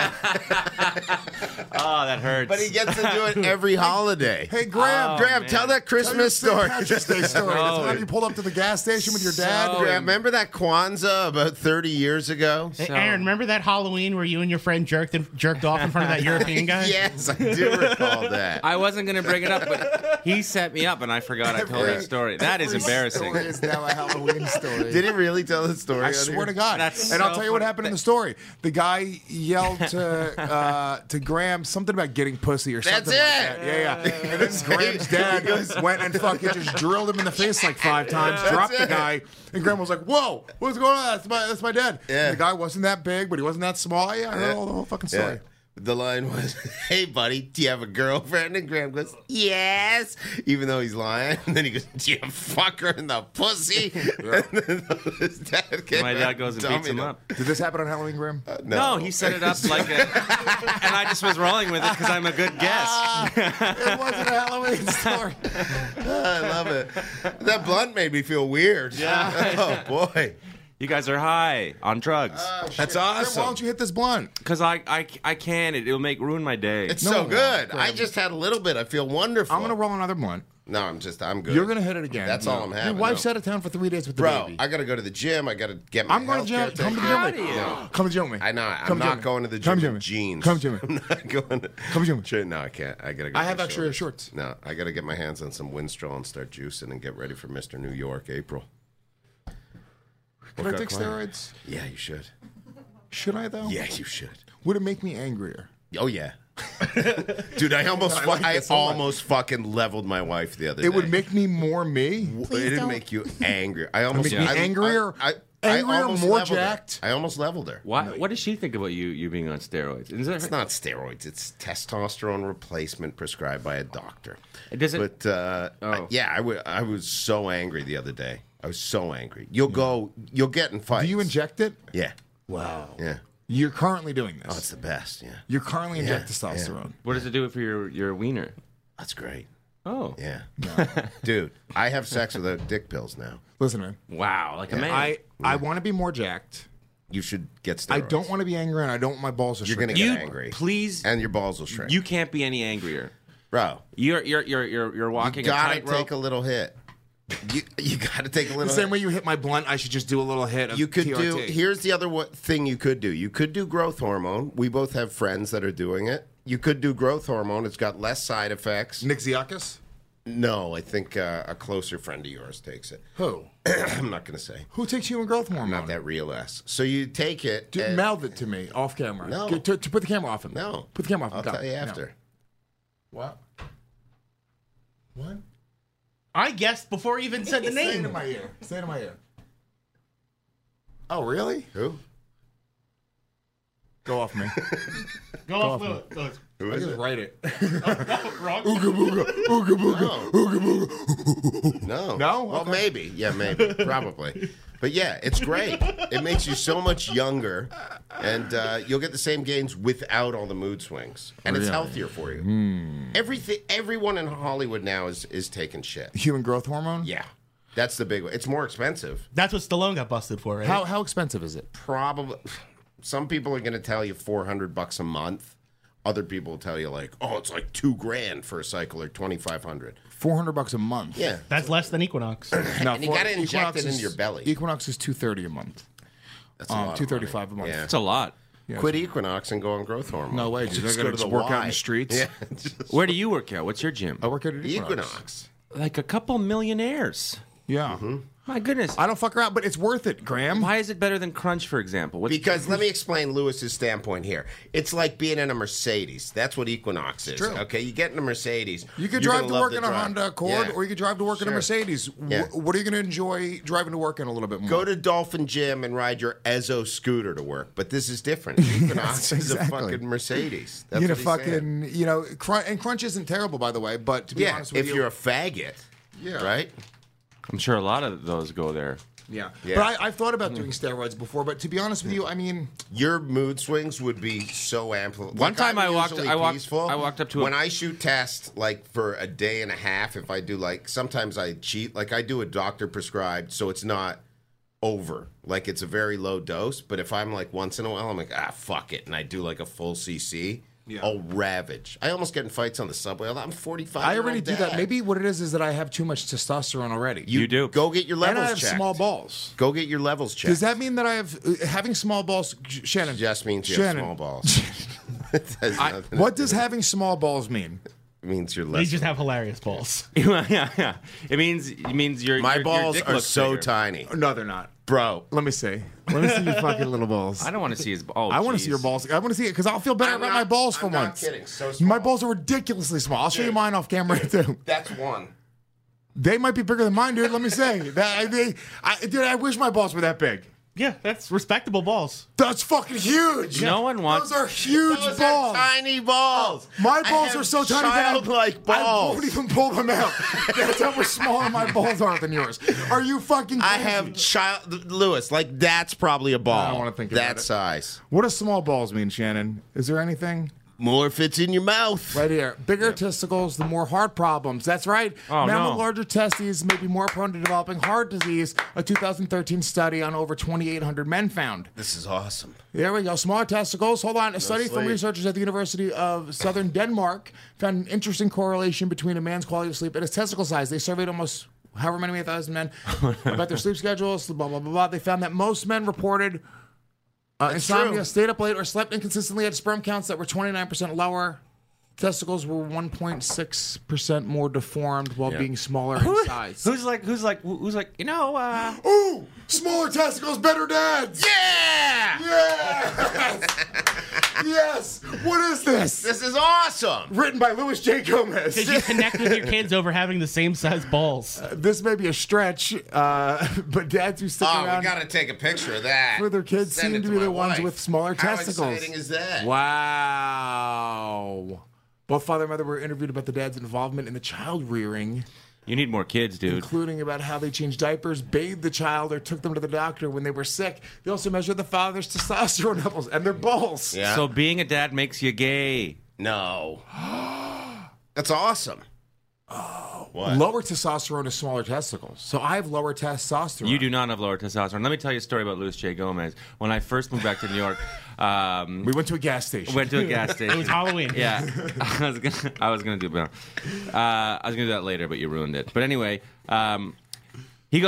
Oh, that hurts. But he gets to do it every holiday. Hey, Graham. Graham, man. tell that Tell your Christmas St. story. Patrick's Day story. That's No. when you pulled up to the gas station with your dad. So- Graham, remember that Kwanzaa about 30 years ago? Hey, Aaron, remember that Halloween where you and your friend jerked off in front of that European guy? Yes, I do recall that. I wasn't going to bring it up, but he set me up, and I forgot I told that story. That is Every embarrassing. story is now a Halloween story. Did he really tell the story? I on swear here? to God. That's and I'll so tell you what funny. happened in the story. The guy yelled to Graham something about getting pussy or something That's like it. that. Yeah. And then Graham's dad went and fucking just drilled him in the face like 5 times, dropped the it. guy, and Graham was like, "Whoa, what's going on? That's my dad." Yeah. And the guy wasn't that big, but he wasn't that small. Yeah, I heard the whole fucking story. Yeah. The line was, "Hey, buddy, do you have a girlfriend?" And Graham goes, "Yes," even though he's lying. And then he goes, "Do you fuck her in the pussy?" And then his dad came My out dad goes and beats him dummied up. Did this happen on Halloween, Graham? No, he set it up like a... And I just was rolling with it because I'm a good guest. It wasn't a Halloween story. I love it. That blunt made me feel weird. Yeah. Oh, boy. You guys are high on drugs. That's Graham, awesome. why don't you hit this blunt? Because I can. It'll ruin my day. It's No, so good. Graham. I just had a little bit. I feel wonderful. I'm gonna roll another blunt. No, I'm good. You're going to hit it again. That's all I'm having. Your wife's no. out of town for 3 days with the Bro, baby. I got to go to the gym. I got to get my I'm going to the gym. healthcare Come to the taken. gym with me. No. Come to the gym with me. I know. Come I'm to not going to the Come gym to with me. jeans. Come to me. I'm not going to. Come to me. No, I can't. I got to go. I have get extra shorts. No, I got to get my hands on some Winstrol and start juicing and get ready for Mr. New York, April. Can I take steroids? Yeah, you should. Should I, though? Yeah, you should. Would it make me angrier? Oh, yeah. Dude, I almost fucking leveled my wife the other day. It would make me more me? It didn't don't. make you angry. I almost Make me angrier? Angrier, almost more leveled her. jacked? I almost leveled her. What does she think about you being on steroids? Is It's not steroids. It's testosterone replacement prescribed by a doctor. Does it? But yeah, I was so angry the other day. I was so angry. You'll get in fights. Do you inject it? Yeah. Wow. Yeah. You're currently doing this. Oh, it's the best. Yeah. You're currently injecting Yeah. testosterone. What does it do for your wiener? That's great. Oh, Yeah. Dude, I have sex without dick pills now. Listen, man. wow, like a man. I want to be more jacked. You should get steroids. I don't want to be angry, and I don't want my balls to You're shrink. going to you get angry. please. And your balls will shrink. You can't be any angrier. Bro, You're walking you a gotta tightrope. take a little hit. You gotta take a The little same hit. way you hit my blunt, I should just do a little hit of You could TRT. do. Here's the other thing you could do. You could do growth hormone. We both have friends that are doing it. You could do growth hormone. It's got less side effects. Nick Ziakis? No, I think a closer friend of yours takes it. Who? I'm not going to say. Who takes human growth hormone? Not that real ass. So you take it. Dude, and- mouth it to me off camera. No. To put the camera off him. No. Put the camera off him. I'll Go. tell you No. after. What? What? I guessed before he even said the Say it in name. my ear. Say it in my ear. Oh, really? Who? Go off me. Go off Lewis. Who I is just it? write it. Wrong. Ooga booga, ooga booga, ooga booga. No. No? Well, Okay. maybe. Yeah, maybe. Probably. But yeah, it's great. It makes you so much younger, and you'll get the same gains without all the mood swings, and it's Really? healthier for you. Everyone in Hollywood now is taking shit. Human growth hormone? Yeah, that's the big one. It's more expensive. That's what Stallone got busted for, right? How expensive is it? Probably. Some people are going to tell you $400 a month. Other people will tell you like, oh, it's like $2,000 for a cycle or $2,500. $400 a month. Yeah, That's less than Equinox. No, and you got to inject Equinox it in is- your belly. Equinox is $230 a month. That's a lot of money. $235 a month. Yeah. It's a lot. Yeah, Quit Equinox and go on growth hormone. No way, dude. Just I go gotta to the work out in Y. the streets. Yeah. Where do you work out? What's your gym? I work at an Equinox. Equinox. Like a couple millionaires. Yeah. My goodness. I don't fuck around, but it's worth it, Graham. Why is it better than Crunch, for example? Because let me explain Lewis's standpoint here. It's like being in a Mercedes. That's what Equinox is. True. Okay, you get in a Mercedes. You could you're drive gonna to love work the in a drive. Honda Accord, Yeah. or you could drive to work in a Sure. Mercedes. Yeah. What are you going to enjoy driving to work in a little bit more? Go to Dolphin Gym and ride your Ezo scooter to work. But this is different. Equinox is a exactly. fucking Mercedes. That's you know, what he's saying. fucking, you know, and Crunch isn't terrible, by the way. But to be Yeah, honest with if you, you're a faggot, Yeah. right? I'm sure a lot of those go there. yeah. Yeah. But I've thought about doing steroids before. But to be honest with you, I mean, Your mood swings would be so amplified. One time I'm I walked usually up to a- when I shoot tests like for a day and a half. If I do like sometimes I cheat. Like I do a doctor prescribed, so it's not over. Like it's a very low dose. But if I'm like once in a while, I'm like fuck it, and I do like a full CC. Yeah. I'll ravage. I almost get in fights on the subway. I'm 45. I already do that. Maybe what it is that I have too much testosterone already. You do. Go get your and I levels have checked. small balls. Go get your levels checked. Does that mean that I have having small balls? Shannon, just means you Shannon, have small balls? It has nothing What to does do with having small balls mean? it. Means you're They less. just have hilarious balls. yeah. It means your My your balls dick are looks so bigger. tiny, No, they're not. bro. Let me see. Let me see your fucking little balls. I don't want to see his. Oh, I want to see your balls. I want to see it because I'll feel better I'm about not- my balls for I'm not once. kidding. So small. My balls are ridiculously small. I'll show you Dude. mine off camera too. That's one. They might be bigger than mine, dude. Let me say that. Dude, I wish my balls were that big. Yeah, that's respectable balls. That's fucking huge. No one wants. Those are huge Those balls. are tiny balls. My I balls have are so tiny that childlike I balls. won't even pull them out. That's how much smaller my balls are than yours. Are you fucking crazy? I have Lewis. Like that's probably a ball. I don't wanna think about that it. size. What does small balls mean, Shannon? Is there anything? more fits in your mouth. Right here. Bigger testicles, the more heart problems. That's right. Oh, Men no. with larger testes may be more prone to developing heart disease. A 2013 study on over 2,800 men found. This is awesome. There we go. Smaller testicles. Hold on. A study from sleep. researchers at the University of Southern Denmark found an interesting correlation between a man's quality of sleep and his testicle size. They surveyed almost however many thousand men about their sleep schedules, blah, blah, blah, blah. They found that most men reported insomnia, true. stayed up late, or slept inconsistently, had sperm counts that were 29% lower. Testicles were 1.6% more deformed while being smaller in size. Who's like, you know, Ooh, smaller testicles, better dads. Yeah! Yes. Yes. What is this? This is awesome. Written by Louis J. Gomez. Did you connect with your kids over having the same size balls? This may be a stretch, but dads who stick Oh, around we got to take a picture of that. for their kids Send seem it to be my the ones wife. with smaller How testicles. exciting is that? Wow. Both father and mother were interviewed about the dad's involvement in the child rearing, you need more kids, dude. including about how they changed diapers, bathed the child, or took them to the doctor when they were sick. They also measured the father's testosterone levels and their balls. Yeah. So being a dad makes you gay. No. That's awesome. What? Lower testosterone is smaller testicles. So I have lower testosterone. You do not have lower testosterone. Let me tell you a story about Louis J. Gomez. When I first moved back to New York, We went to a gas station. went to a gas station. It was Halloween. Yeah, I was gonna do better. I was gonna do that later, but you ruined it. But anyway, he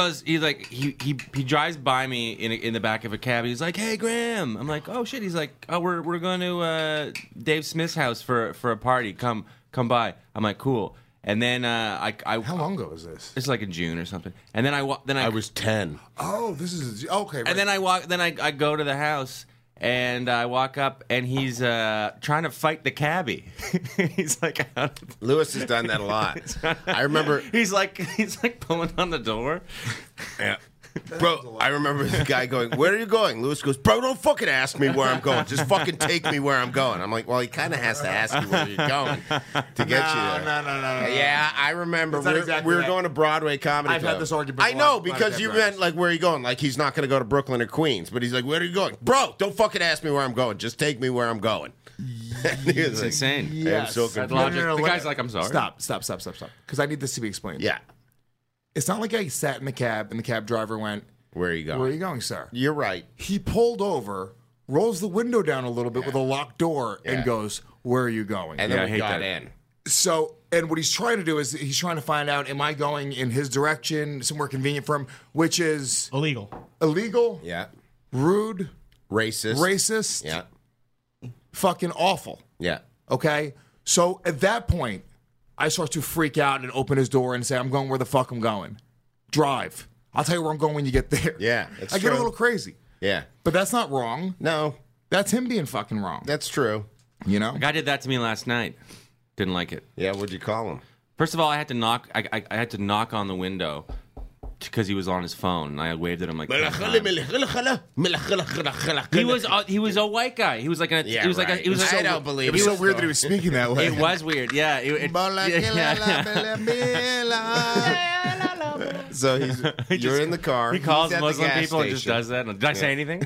drives by me in the back of a cab. He's like, "Hey, Graham." I'm like, "Oh shit." He's like, "Oh, we're going to Dave Smith's house for a party. Come by." I'm like, "Cool." And then I How long ago was this? it's like in June or something. And then I was 10. Oh, this is okay. Right. and then I go to the house and I walk up and he's trying to fight the cabbie. He's like, Lewis has done that a lot. I remember. he's like pulling on the door. Yeah. Bro, I remember the guy going, "Where are you going?" Lewis goes, "Bro, don't fucking ask me where I'm going. Just fucking take me where I'm going." I'm like, well, he kind of has to ask you where you're going to get you there. No. Yeah, I remember. It's not We exactly were that. going to Broadway Comedy I've Club. had this argument I a know, lot because of you times. meant, like, where are you going? Like, he's not going to go to Brooklyn or Queens, but he's like, "Where are you going?" "Bro, don't fucking ask me where I'm going. Just take me where I'm going." It's insane. Yes. I'm so That confused. logic. The let guy's me- like, "I'm sorry." Stop. Because I need this to be explained. Yeah. It's not like I sat in the cab and the cab driver went, Where are you going? "Where are you going, sir?" You're right. He pulled over, rolls the window down a little bit with a locked door, Yeah. and goes, "Where are you going?" And Yeah, then I we hate got that. in. So, and what he's trying to do is he's trying to find out, am I going in his direction, somewhere convenient for him, which is Illegal. illegal, Yeah. rude, Racist. racist, Yeah. fucking awful. Yeah. Okay? So at that point, I start to freak out and open his door and say, "I'm going where the fuck I'm going. Drive. I'll tell you where I'm going when you get there." Yeah, it's I get a true. little crazy. Yeah. But that's not wrong. No, That's him being fucking wrong. that's true. You know? A guy did that to me last night. Didn't like it. Yeah, what'd you call him? First of all, I had to knock. I had to knock on the window because he was on his phone, and I waved at him like 10 times. He was a white guy. He was like Yeah, he was like right. he was I like, don't believe It was it. so weird that he was speaking that way. It was weird. Yeah. So you're in the car. He calls he's at the Muslim gas people and just station. does that. Did I say anything?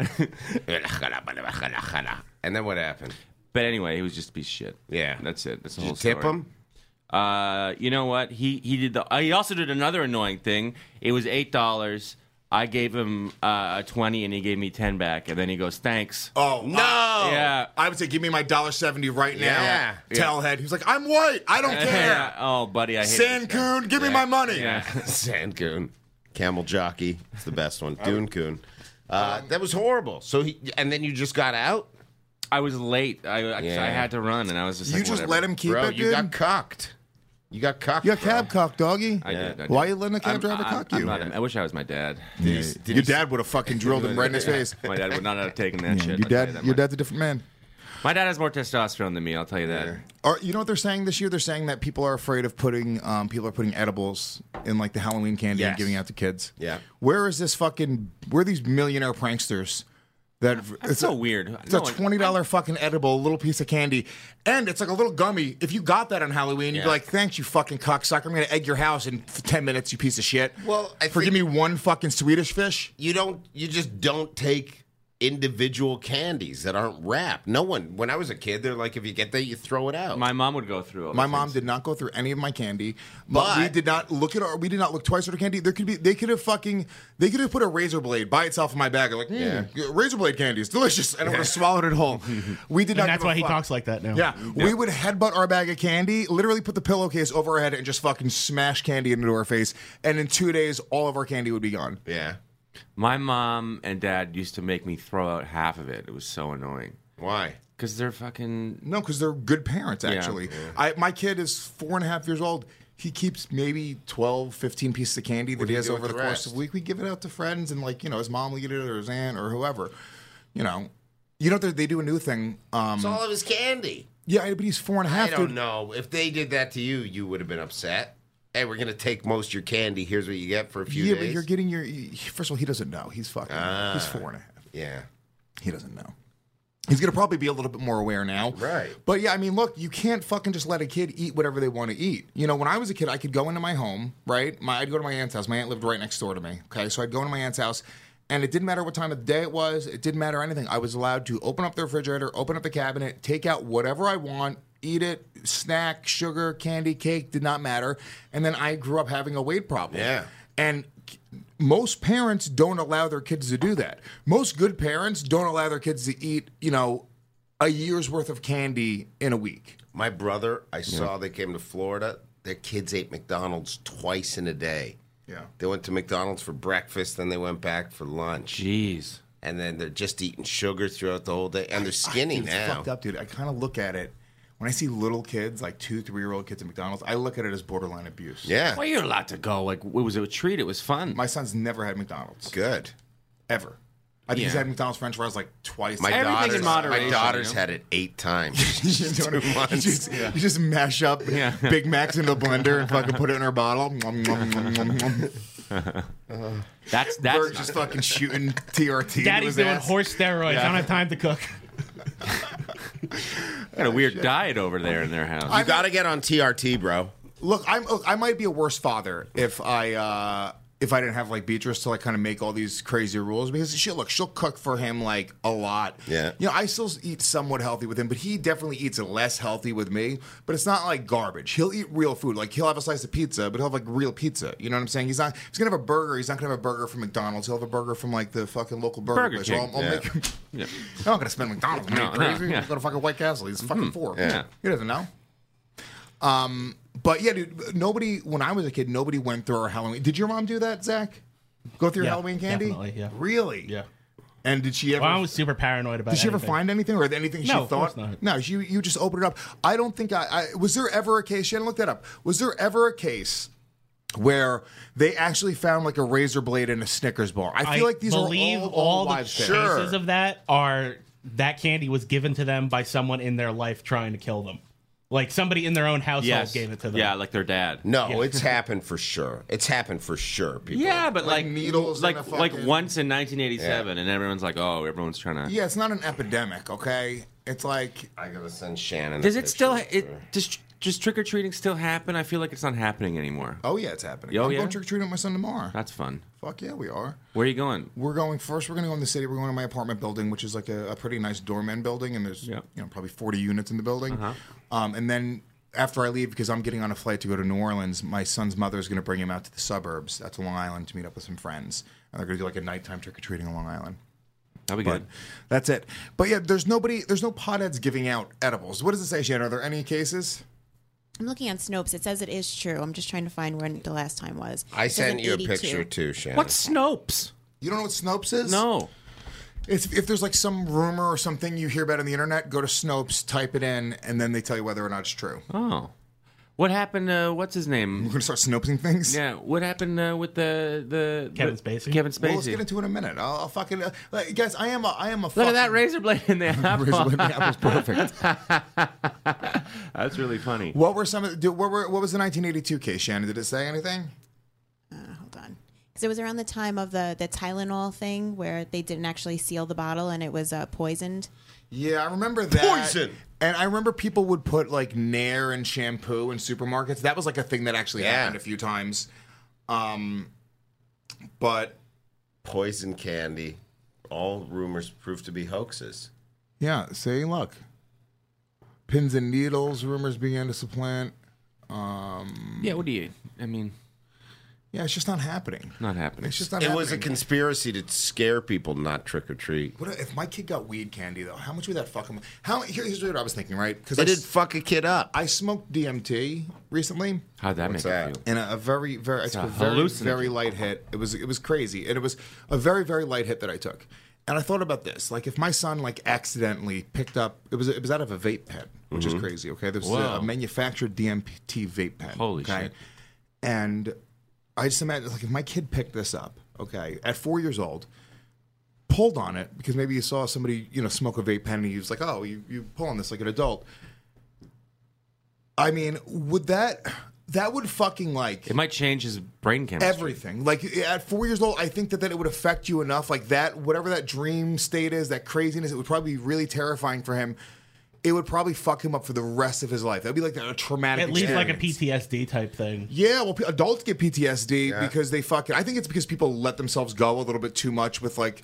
And then what happened? But anyway, he was just a piece of shit. Yeah. That's it. That's the Did you whole tip story. him? You know what? He did he also did another annoying thing. It was $8. I gave him a 20 and he gave me 10 back, and then he goes, "Thanks." Oh, No. Yeah. I would say, give me my $1.70 right now. Yeah. Towelhead. He was like, "I'm white. I don't care." Oh, buddy, I hate Sand this guy. Coon, give me my money. Yeah. Sand coon. Camel jockey. It's the best one. Dune coon. That was horrible. So and then you just got out? I was late. I had to run, and I was just You like, just whatever. let him keep Bro, it, you dude? got cocked. You got cocked. You got cab cock, doggy. I did. Why are you letting the cab driver cock you? I wish I was my dad. Your dad would have fucking drilled him right in his face. My dad would not have taken that shit. Your I'll tell you dad, that your much. dad's a different man. My dad has more testosterone than me. I'll tell you that. Or you know what they're saying this year? They're saying that people are afraid of putting edibles in like the Halloween candy and Yes. giving out to kids. Yeah. Where is this fucking? Where are these millionaire pranksters? It's so weird. It's a $20 fucking edible, little piece of candy, and it's like a little gummy. If you got that on Halloween, you'd be Yeah. like, "Thanks, you fucking cocksucker. I'm gonna egg your house in 10 minutes, you piece of shit." Well, I forgive think- me one fucking Swedish fish. You just don't take individual candies that aren't wrapped. No one, when I was a kid, they're like, if you get that, you throw it out. My mom would go through. My mom did not go through any of my candy, but we did not look twice at our candy. They could have put a razor blade by itself in my bag. Like, razor blade candy is delicious, and I would have swallowed it whole. We did not. And that's why he talks like that now. Yeah, we would headbutt our bag of candy, literally put the pillowcase over our head, and just fucking smash candy into our face. And in 2 days, all of our candy would be gone. Yeah. My mom and dad used to make me throw out half of it. It was so annoying. Why? Because they're fucking... No, because they're good parents, actually. Yeah. My kid is 4.5 years old. He keeps maybe 12, 15 pieces of candy that he has over the course of the week. We give it out to friends, and his mom will eat it, or his aunt, or whoever. They do a new thing. It's all of his candy. Yeah, but he's 4.5. I don't know. If they did that to you, you would have been upset. Hey, we're going to take most of your candy. Here's what you get for a few days. Yeah, but you're getting first of all, he doesn't know. He's fucking... He's 4.5. Yeah. He doesn't know. He's going to probably be a little bit more aware now. Right. But yeah, I mean, look, you can't fucking just let a kid eat whatever they want to eat. When I was a kid, I could go into my home, right? I'd go to my aunt's house. My aunt lived right next door to me. Okay, so I'd go into my aunt's house, and it didn't matter what time of the day it was. It didn't matter anything. I was allowed to open up the refrigerator, open up the cabinet, take out whatever I want, eat it, snack, sugar, candy, cake, did not matter. And then I grew up having a weight problem. Yeah. And most parents don't allow their kids to do that. Most good parents don't allow their kids to eat, a year's worth of candy in a week. My brother, I saw they came to Florida. Their kids ate McDonald's twice in a day. Yeah. They went to McDonald's for breakfast, then they went back for lunch. Jeez. And then they're just eating sugar throughout the whole day. And they're skinny It's now. fucked up, dude. I kind of look at it. When I see little kids, like 2, 3-year-old kids at McDonald's, I look at it as borderline abuse. Yeah. Well, you're allowed to go. Like, it was a treat. It was fun. My son's never had McDonald's. Good. Ever. I think he's Yeah. had McDonald's French fries like twice. My Everything in moderation, daughter's had it 8 times. You 2 months. You just mash up Big Macs into a blender and fucking put it in her bottle. That's Berg's just fucking shooting TRT. Daddy's doing ass. horse steroids. I don't have time to cook. got a weird diet over there in their house. You got to get on TRT, bro. Look, I might be a worse father if I didn't have like Beatrice to like kind of make all these crazy rules, because she'll cook for him like a lot. Yeah. I still eat somewhat healthy with him, but he definitely eats less healthy with me. But it's not like garbage. He'll eat real food. Like he'll have a slice of pizza, but he'll have like real pizza. You know what I'm saying? He's gonna have a burger. He's not gonna have a burger from McDonald's. He'll have a burger from like the fucking local burger place. King. I'll make him. I'm not gonna spend McDonald's money. Crazy. yeah. He's got a fucking White Castle. He's fucking 4. Yeah. He doesn't know. But yeah, dude. Nobody. When I was a kid, nobody went through our Halloween. Did your mom do that, Zach? Go through your Yeah, Halloween candy? definitely, yeah. Really? Yeah. And did she ever? Well, I was super paranoid about it. Did she ever find anything, or anything she No, of thought? course not. No, you just opened it up. I don't think I was there ever a case. Shannon, look that up. Was there ever a case where they actually found like a razor blade in a Snickers bar? I feel like these believe are all the wives' tales. cases of that are that candy was given to them by someone in their life trying to kill them. Like somebody in their own household gave it to them. Yeah, like their dad. No, it's happened for sure. It's happened for sure, people. Yeah, but like needles like in a like fucking- once in 1987, and everyone's like, oh, everyone's trying to. Yeah, it's not an epidemic. Okay, it's like I gotta send Shannon. Does a it still? picture. Does trick or treating still happen? I feel like it's not happening anymore. oh yeah, it's happening. Oh, I'm yeah? going trick or treating with my son tomorrow. That's fun. Fuck yeah, we are. Where are you going? We're going first. We're going to go in the city. We're going to my apartment building, which is like a pretty nice doorman building, and there's probably 40 units in the building. And then after I leave, because I'm getting on a flight to go to New Orleans, my son's mother is going to bring him out to the suburbs. That's Long Island to meet up with some friends, and they're going to do like a nighttime trick or treating on Long Island. That'll be But good. that's it. But yeah, there's no potheads giving out edibles. What does it say, Shannon? Are there any cases? I'm looking on Snopes. It says it is true. I'm just trying to find when the last time was. I It says sent in you a 82. picture too, Shannon. What's Snopes? You don't know what Snopes is? No. It's, if there's like some rumor or something you hear about on the internet, go to Snopes, type it in, and then they tell you whether or not it's true. Oh. What happened? What's his We're name? going to start snoping things? Yeah. What happened with the Kevin Spacey? Kevin Spacey. Well, let's get into it in a minute. I'll fucking like, guys. I am a. Look at that razor blade in the apple. Razor blade in the apple's perfect. That's really funny. What were some of the, what was the 1982 case, Shannon? Did it say anything? Hold on. Because it was around the time of the Tylenol thing where they didn't actually seal the bottle and it was poisoned. Yeah, I remember that. Poison! And I remember people would put like Nair and shampoo in supermarkets. That was like a thing that actually happened a few times. But Poison candy. all rumors proved to be hoaxes. Yeah, say look. Pins and needles, rumors began to supplant. Yeah, what do you... I mean... Yeah, it's just not happening. Not happening. It's just not It happening. was a conspiracy to scare people not trick or treat. What if my kid got weed candy, though? How much would that fuck him? Here's what I was thinking, right? Because They did fuck a kid up. I smoked DMT recently. How'd that What's make that? you feel? And a very, very, it's a a very, hallucinogen. very light hit. It was crazy, and it was a very, very light hit that I took. And I thought about this, like if my son like accidentally picked up, it was out of a vape pen, which is crazy. Okay, there was Whoa. a manufactured DMT vape pen. Holy okay? shit. And I just imagine like if my kid picked this up, okay, at 4 years old, pulled on it because maybe you saw somebody smoke a vape pen and he was like, oh, you pull on this like an adult. I mean, would that would fucking like It might change his brain chemistry. everything. Like at 4 years old, I think that it would affect you enough. Like that, whatever that dream state is, that craziness, it would probably be really terrifying for him. It would probably fuck him up for the rest of his life. That'd be like a traumatic. At least like a experience. PTSD type thing. Yeah, well, adults get PTSD because they fucking. I think it's because people let themselves go a little bit too much with like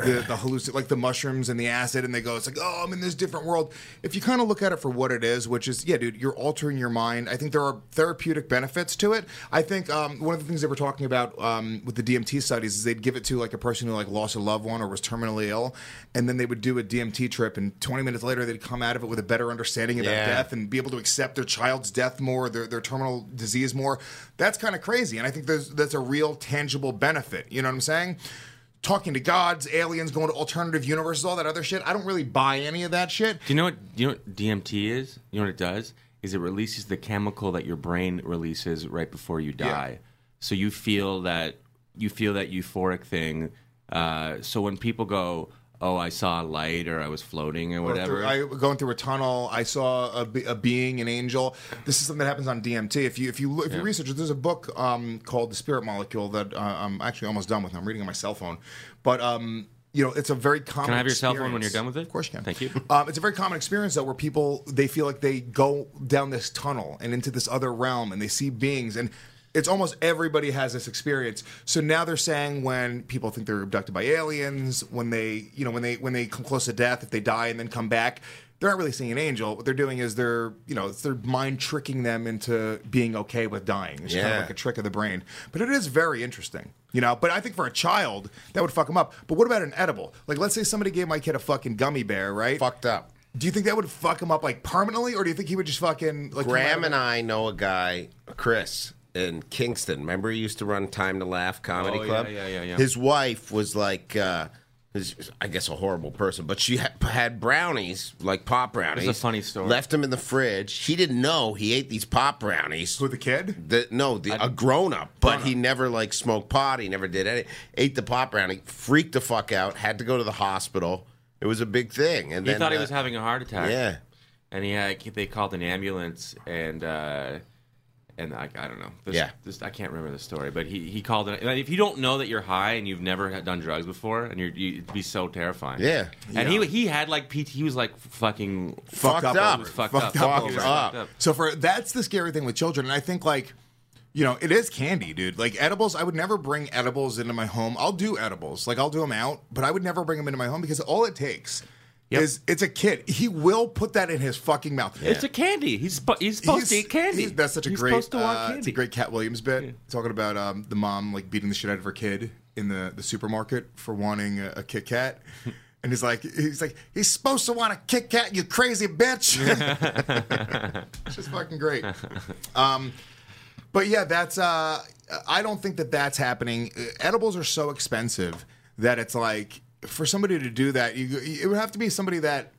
the like the mushrooms and the acid, and they go, it's like, oh, I'm in this different world. If you kind of look at it for what it is, which is, yeah, dude, you're altering your mind. I think there are therapeutic benefits to it. I think one of the things they were talking about with the DMT studies is they'd give it to like a person who like lost a loved one or was terminally ill, and then they would do a DMT trip, and 20 minutes later they'd come out of it with a better understanding about death and be able to accept their child's death more, their terminal disease more. That's kind of crazy, and I think that's a real tangible benefit. You know what I'm saying? Talking to gods, aliens, going to alternative universes, all that other shit. I don't really buy any of that shit. Do you know what DMT is? You know what it does? Is it releases the chemical that your brain releases right before you die. Yeah. So you feel that euphoric thing. So when people go, oh, I saw a light or I was floating or whatever. Going through a tunnel, I saw a being, an angel. This is something that happens on DMT. If you research it, there's a book called The Spirit Molecule that I'm actually almost done with. I'm reading on my cell phone, but it's a very common. Can I have your cell phone experience. when you're done with it? Of course you can. Thank you. It's a very common experience though, where people they feel like they go down this tunnel and into this other realm, and they see beings and. It's almost everybody has this experience. So now they're saying when people think they're abducted by aliens, when they come close to death, if they die and then come back, they're not really seeing an angel. What they're doing is it's their mind tricking them into being okay with dying. It's kind of like a trick of the brain. But it is very interesting, But I think for a child, that would fuck them up. But what about an edible? Like, let's say somebody gave my kid a fucking gummy bear, right? Fucked up. Do you think that would fuck him up like permanently, or do you think he would just fucking like? Graham and I know a guy, Chris, in Kingston. Remember he used to run Time to Laugh Comedy Club? Yeah. His wife was like, I guess a horrible person, but she had brownies, like pop brownies. It's a funny story. Left them in the fridge. He didn't know he ate these pop brownies. Who, the kid? A grown-up. But he never, like, smoked pot. He never did anything. Ate the pop brownie, freaked the fuck out, had to go to the hospital. It was a big thing. And He then, thought he was having a heart attack. Yeah. And they called an ambulance and I don't know. I can't remember the story, but he called it. If you don't know that you're high and you've never done drugs before, and it'd be so terrifying. Yeah. And he had like PT. He was like fucking Fucked up. He was fucked up. He was fucked up. So that's the scary thing with children, and I think like. It is candy, dude. Like edibles, I would never bring edibles into my home. I'll do edibles, like I'll do them out, but I would never bring them into my home because all it takes is it's a kid. He will put that in his fucking mouth. It's a candy. He's supposed to eat candy. That's such a He's great. supposed to want candy. It's a great Cat Williams bit talking about the mom like beating the shit out of her kid in the supermarket for wanting a Kit Kat. And he's like, he's supposed to want a Kit Kat, you crazy bitch. It's just fucking great. But yeah, that's. I don't think that's happening. Edibles are so expensive that it's like for somebody to do that, it would have to be somebody that.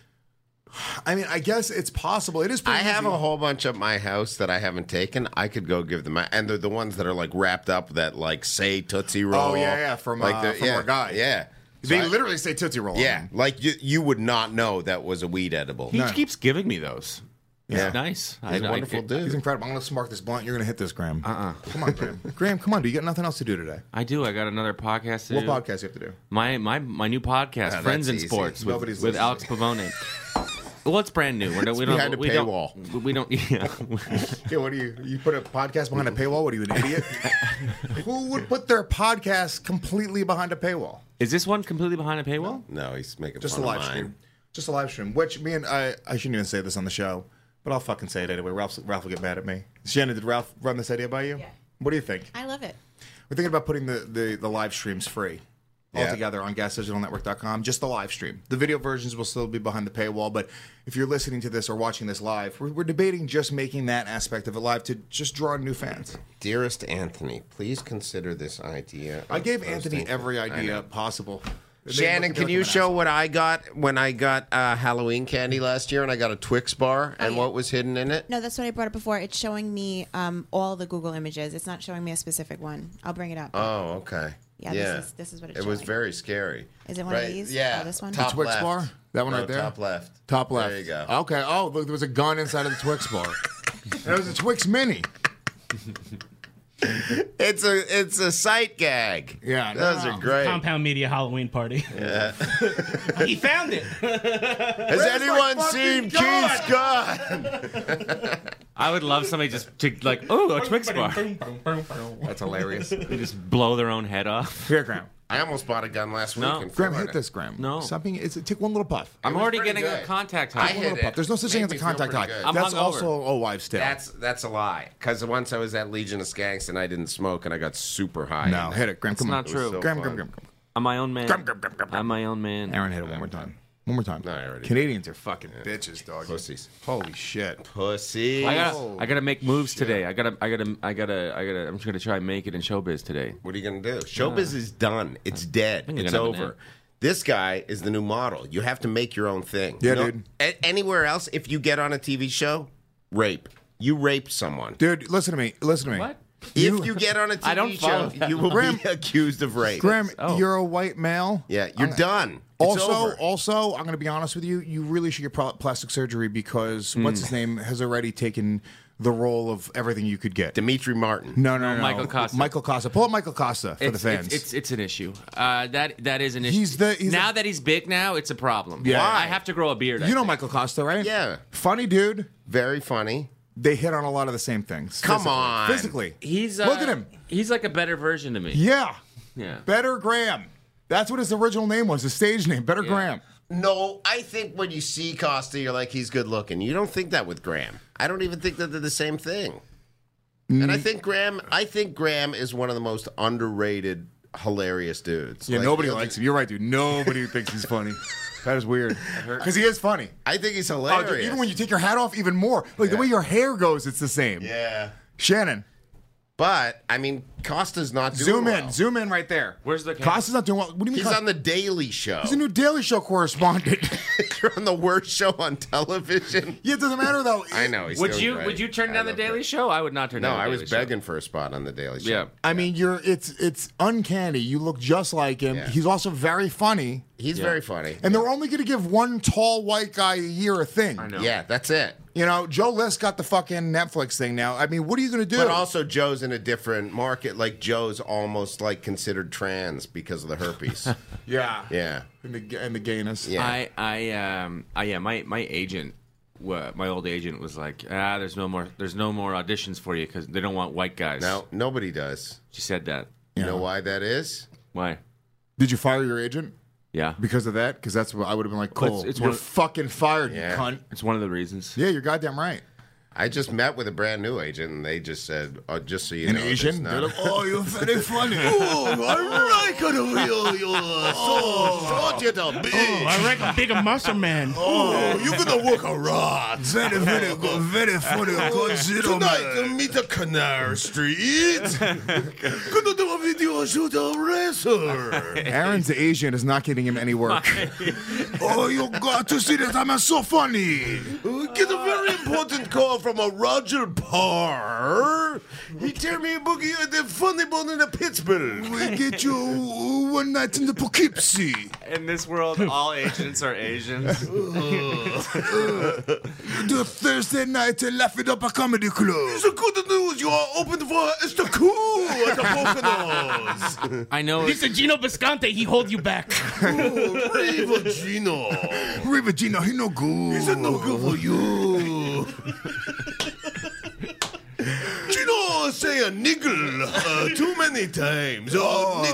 I mean, I guess it's possible. It is. Pretty I have easy. a whole bunch at my house that I haven't taken. I could go give them, and they're the ones that are like wrapped up that like say Tootsie Roll. Oh yeah, from our guy. Yeah, They So literally say Tootsie Roll. yeah, like you would not know that was a weed edible. He keeps giving me those. Yeah. It's nice. He's a wonderful He's dude. incredible. I'm going to spark this blunt. You're going to hit this, Graham. Come on, Graham. Graham, come on. Do you got nothing else to do today? I do. I got another podcast to What do. podcast you have to do? My new podcast, Yeah, Friends that's in easy. Sports, Nobody's with listening. Alex Pavone. Well, it's brand new. We behind a don't. paywall. We don't. Yeah. Yeah, what do you put a podcast behind a paywall? What are you, an idiot? Who would put their podcast completely behind a paywall? Is this one completely behind a paywall? No, he's making Just a fun live of mine. stream. Just a live stream. Which me and I shouldn't even say this on the show, but I'll fucking say it anyway. Ralph will get mad at me. Shannon, did Ralph run this idea by you? Yeah. What do you think? I love it. We're thinking about putting the live streams free. Yeah. Altogether on gasdigitalnetwork.com, just the live stream. The video versions will still be behind the paywall, but if you're listening to this or watching this live, we're debating just making that aspect of it live to just draw in new fans. Dearest Anthony, please consider this idea. I gave of Anthony posting- every I idea know. possible. Shannon, can you show what I got when I got Halloween candy last year and I got a Twix bar and yeah. what was hidden in it? No, that's what I brought up before. It's showing me all the Google images. It's not showing me a specific one. I'll bring it up. Oh, okay. Yeah, this is what it's It was showing. very scary. Is it one of these? Yeah. Oh, this one? Top The Twix left. bar? That one No, right there? Top left. Top left. There you go. Okay. Oh, look, there was a gun inside of the Twix bar. And it was a Twix Mini. It's a sight gag. Yeah, Those no. are great. Compound Media Halloween party. Yeah. He found it. Has anyone seen Keith's gun? I would love somebody just to like, oh, a Twix bar. That's hilarious. They just blow their own head off. Here, Graham. I almost bought a gun last week. No. in Graham, Florida. hit this, Graham. No. Something. Take one little puff. I'm was already pretty getting a good. contact I high. hit Little it. puff. There's no such thing Made as a me feel contact pretty high. good. I'm That's hungover. also a wives' tale. That's a lie. Because once I was at Legion of Skanks and I didn't smoke and I got super high. no, hit it, Graham. It's Come on. not true. so Graham, fun. Graham, Graham, Graham. I'm my own man. Graham, Graham, Graham, Graham. I'm my own man. Aaron, hit it one more time. One more time. No, I already Canadians are fucking bitches, dog. Pussies. Holy shit. Pussy. I gotta make moves today. I'm just gonna try and make it in showbiz today. What are you going to do? Showbiz is done. It's dead. think I'm It's gonna have a over. nap. This guy is the new model. You have to make your own thing. Yeah, You know, dude. Anywhere else, if you get on a TV show, rape. You raped someone. Dude, listen to me. Listen to me. What? If you get on a I don't TV follow show, that. you will Graham- be accused of rape. Graham, Oh. you're a white male. Yeah, you're done. It's over. Also, I'm going to be honest with you. You really should get plastic surgery because what's his name has already taken the role of everything you could get. Dimitri Martin. No. Michael Costa. Michael Costa. Pull up Michael Costa for the fans. It's an issue. That is an issue. He's now that he's big now, it's a problem. Yeah. I have to grow a beard. I you know think. Michael Costa, right? Yeah. Funny dude. Very funny. They hit on a lot of the same things. Come physically. on. Physically. He's Look at him. He's like a better version of me. Yeah. Yeah. Better Graham. That's what his original name was, his stage name. Better Graham. No, I think when you see Costa, you're like, he's good looking. You don't think that with Graham. I don't even think that they're the same thing. And I think Graham is one of the most underrated, hilarious dudes. Yeah, Like, nobody you know, likes him. You're right, dude. Nobody thinks he's funny. That is weird. Because he is funny. I think he's Oh, hilarious. dude, even when you take your hat off, even more. Like the way your hair goes, it's the same. Yeah. Shannon, But, I mean, Costa's not doing well. Zoom in right there. Where's the camera? Costa's not doing well. What do you mean? He's on The Daily Show. He's a new Daily Show correspondent. You're on the worst show on television. Yeah, it doesn't matter though. I know. He's Would doing you great. would you turn I down the love Daily it. Show? I would not turn No, down the I Daily was Show. begging for a spot on the Daily Show. Yeah. I mean, it's uncanny. You look just like him. Yeah. He's also very funny. He's very funny. And they're only going to give one tall white guy a year a thing. I know. Yeah, that's it. You know, Joe List got the fucking Netflix thing now. I mean, what are you going to do? But also, Joe's in a different market. Like, Joe's almost like considered trans because of the herpes. yeah, Yeah. and the gayness. Yeah. My agent, my old agent was like, there's no more auditions for you because they don't want white guys. No, nobody does. She said that. You know why that is? Why? Did you fire your agent Yeah. because of that? Because that's what I would have been like. Cool, it's you're one of- fucking fired, Yeah. you cunt. It's one of the reasons. Yeah, you're goddamn right. I just met with a brand new agent, and they just said, just so you know. Asian? there's They're not- like, oh, you're very funny. I like it. You're so short, you're big. I like a bigger muscle man. Oh, you're gonna work a lot. Very, very good. Very funny. Tonight, meet a Canary Street. Gonna do a video shoot a racer. Aaron's Asian is not getting him any work. Oh, you got to see that I'm so funny. Get a very important call from a Roger Parr. He tell me a boogie at the funny bone in the Pittsburgh. We get you one night in the Poughkeepsie. In this world, all agents are Asians. Do a Thursday night and laugh it up a comedy club. It's a good news. You are open for it's the cool at the Poconos. I know. Mr. Gino Bisconte, he hold you back. Riva Gino. Riva Gino, he no good. He's no good for you. Gino say a niggle too many times. A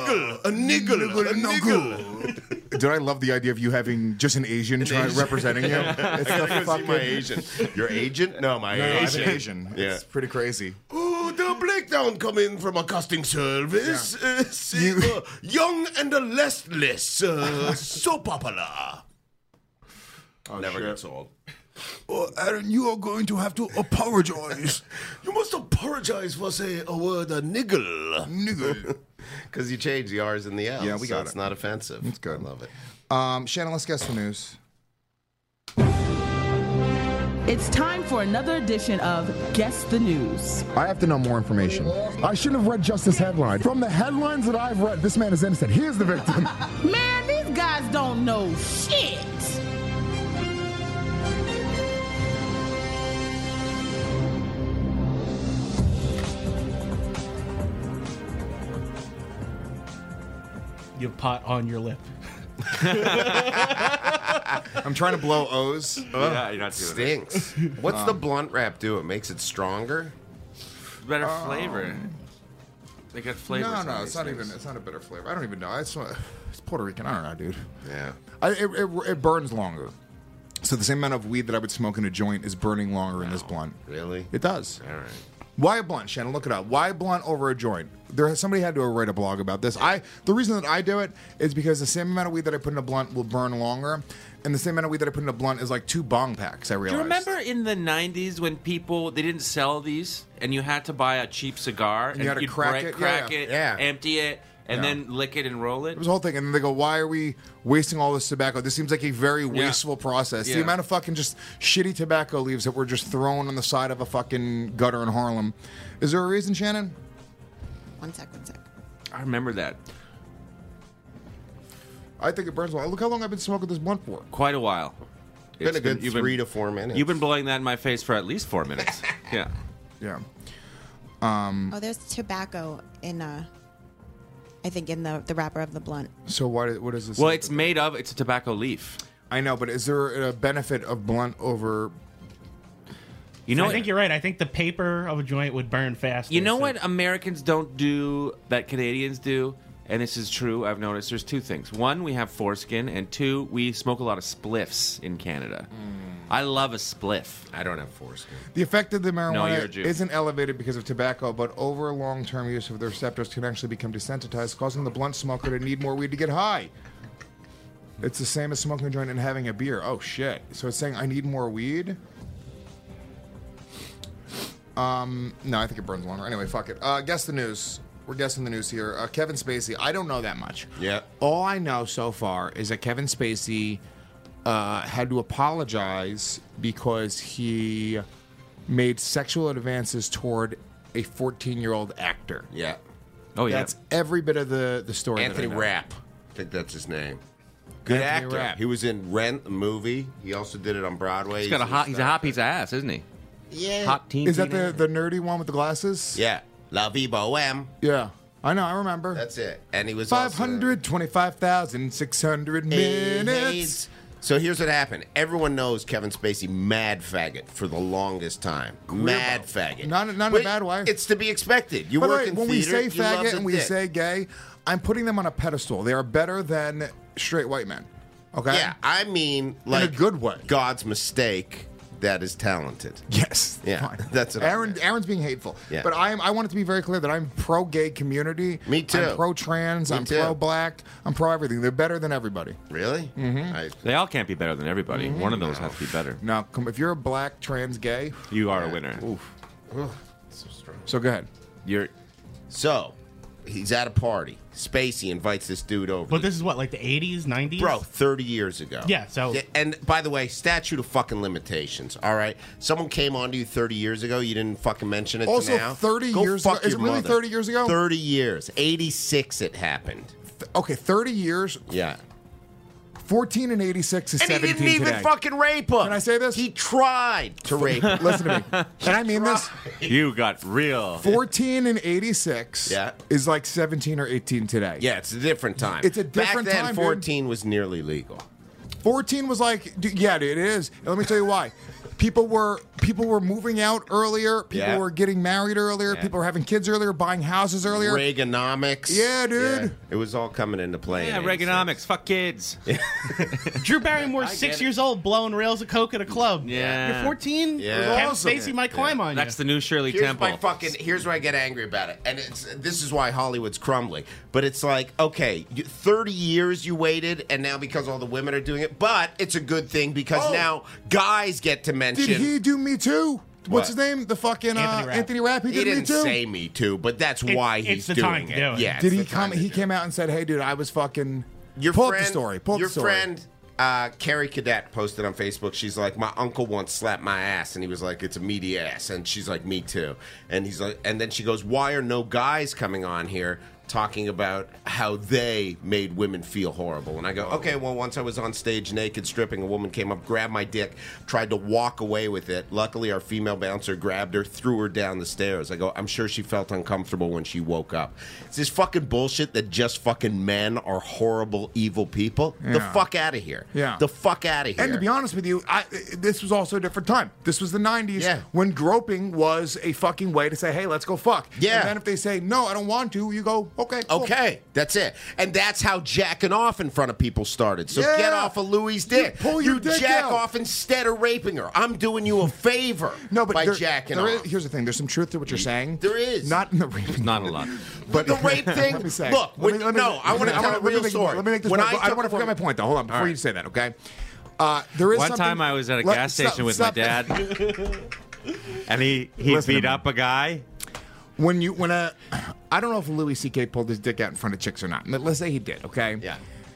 niggle. Did I love the idea of you having just an Asian representing you? It's the fucking my Asian. Your agent? No, my Asian. Asian. Yeah. It's pretty crazy. Oh, the breakdown coming from a casting service. Young and the Restless. So popular. Never gets old. Oh, Aaron, you are going to have to apologize. You must apologize for saying a word, a niggle. Nigga. Because you changed the R's and the L's. Yeah, we got it's it. not offensive. It's good. I love it. Shannon, let's guess the news. It's time for another edition of Guess the News. I have to know more information. I shouldn't have read just this headline. From the headlines that I've read, this man is innocent. He is the victim. Man, these guys don't know shit. You pot on your lip. I'm trying to blow O's. Yeah, you're not doing it. Stinks. What's the blunt wrap do? It makes it stronger? Better flavor. They got flavors. No, it's not even. It's not a bitter flavor. I don't even know. It's Puerto Rican. I don't know, dude. Yeah. It burns longer. So the same amount of weed that I would smoke in a joint is burning longer in this blunt. Really? It does. All right. Why a blunt, Shannon? Look it up. Why a blunt over a joint? Somebody had to write a blog about this. The reason that I do it is because the same amount of weed that I put in a blunt will burn longer, and the same amount of weed that I put in a blunt is like 2 bong packs. I Do realized. you remember in the 90s when they didn't sell these and you had to buy a cheap cigar and you had to you'd crack it? Yeah. empty it, and then lick it and roll it? It was a whole thing, and then they go, "Why are we wasting all this tobacco? This seems like a very wasteful process." The Yeah. amount of fucking just shitty tobacco leaves that were just thrown on the side of a fucking gutter in Harlem. Is there a reason, Shannon? One sec. I remember that. I think it burns well. Look how long I've been smoking this blunt for. Quite a while. Been a good you've 3 to 4 minutes. You've been blowing that in my face for at least 4 minutes. Yeah. Yeah. Oh, there's tobacco in I think in the wrapper of the blunt. So what is this? Well, it's a tobacco leaf. I know, but is there a benefit of blunt over? You know, I think you're right. I think the paper of a joint would burn faster. You know so- what Americans don't do that Canadians do? And this is true, I've noticed. There's 2 things. 1, we have foreskin, and 2, we smoke a lot of spliffs in Canada. I love a spliff. I don't have foreskin. The effect of the No, you're a marijuana Jew. isn't elevated because of tobacco, but over long-term use of the receptors can actually become desensitized, causing the blunt smoker to need more weed to get high. It's the same as smoking a joint and having a beer. Oh, shit. So it's saying I need more weed? No, I think it burns longer. Anyway, fuck it. Guess the news. We're guessing the news here. Kevin Spacey. I don't know that much. Yeah. All I know so far is that Kevin Spacey had to apologize because he made sexual advances toward a 14-year-old actor. Yeah. Oh, yeah. That's every bit of the story. Anthony that I know. Rapp. I think that's his name. Good Anthony actor. Rapp. He was in Rent, the movie. He also did it on Broadway. He's a hot piece of ass, isn't he? Yeah. Hot teen. Is that teenager. the nerdy one with the glasses? Yeah. La Vie Boheme. Yeah. I know. I remember. That's it. And he was 525,600 minutes. So here's what happened. Everyone knows Kevin Spacey, mad faggot, for the longest time. Mad faggot. Not in a But bad way. It's to be expected. You By the work way, in when we theater, say you love faggot the and we dick. say gay, I'm putting them on a pedestal. They are better than straight white men. Okay? Yeah, I mean, like in a good way. God's mistake that is talented. Yes. Yeah, fine. that's what I meant. Aaron's being hateful. Yeah. But I want it to be very clear that I'm pro-gay community. Me too. I'm pro-trans. Me I'm too. pro-black. I'm pro-everything. They're better than everybody. Really? Mm-hmm. They all can't be better than everybody. One of those has to be better. Now, if you're a black, trans, gay, You are a winner. So strong. so go ahead. You're. So, he's at a party. Spacey invites this dude over. But this is what, like the 80s, 90s? Bro, 30 years ago. Yeah, so- And by the way, statute of fucking limitations, all right? Someone came on to you 30 years ago, you didn't fucking mention it Also, to now. 30 Go years fuck ago? Is your it really mother. 30 years ago? 30 years. 86 it happened. Okay, 30 years. Yeah. 14 and 86 is And he 17 didn't even today. fucking rape her. Can I say this? He tried to rape her. Listen to me. And I mean this. You got real. 14 and 86 Yeah. is like 17 or 18 today. Yeah, it's a different time. It's a different Back then, time, 14 was nearly legal. 14 was like, yeah, dude, it is. And let me tell you why. People were moving out earlier. People Yeah. were getting married earlier. Yeah. People were having kids earlier, buying houses earlier. Reaganomics. Yeah, dude. Yeah. It was all coming into play. Yeah, in 86. Reaganomics. Fuck kids. Drew Barrymore's I 6 get it. years old, blowing rails of coke at a club. Yeah. You're 14. Yeah. Kevin Awesome. Spacey might climb on you. That's the new Shirley Here's Temple. my fucking. Here's where I get angry about it, and this is why Hollywood's crumbling. But it's like, okay, 30 years you waited, and now because all the women are doing it, but it's a good thing because now guys get to mention. Did he do Me Too? What? What's his name? The fucking Anthony Rapp. He He did Me didn't Too. say Me Too, but that's why it's he's the doing time to do it. Yeah. Did it's he the time come? to He do came out and said, "Hey, dude, I was fucking." Your pull friend, up the story. Pull up your the story. friend, Carrie Cadet posted on Facebook. She's like, my uncle once slapped my ass, and he was like, it's a meaty ass, and she's like, me too. And he's like, and then she goes, why are no guys coming on here talking about how they made women feel horrible? And I go, okay, well, once I was on stage naked stripping, a woman came up, grabbed my dick, tried to walk away with it. Luckily, our female bouncer grabbed her, threw her down the stairs. I go, I'm sure she felt uncomfortable when she woke up. It's this fucking bullshit that just fucking men are horrible, evil people. The Yeah. fuck out of here. Yeah. The fuck out of here. And to be honest with you, this was also a different time. This was the 90s Yeah. when groping was a fucking way to say, hey, let's go fuck. Yeah. And then if they say, no, I don't want to, you go, okay, cool. Okay, that's it. And that's how jacking off in front of people started. So Yeah. get off of Louie's dick. You pull your dick jack out. off instead of raping her. I'm doing you a favor No, but by there- jacking there is- off. here's the thing. There's some truth to what you're saying. There is. Not in the raping. Not a lot. But the rape thing, Let me say. look, Let me- no, I want to tell a real story. Let me make this When point. I don't took want to a forget my woman- point, though. Hold on, before All right. you say that, okay? There is One something- time I was at a Let- gas stop- station with stop. my dad, and he Listen to beat me. up a guy. I don't know if Louis C.K. pulled his dick out in front of chicks or not. Let's say he did, okay? Yeah.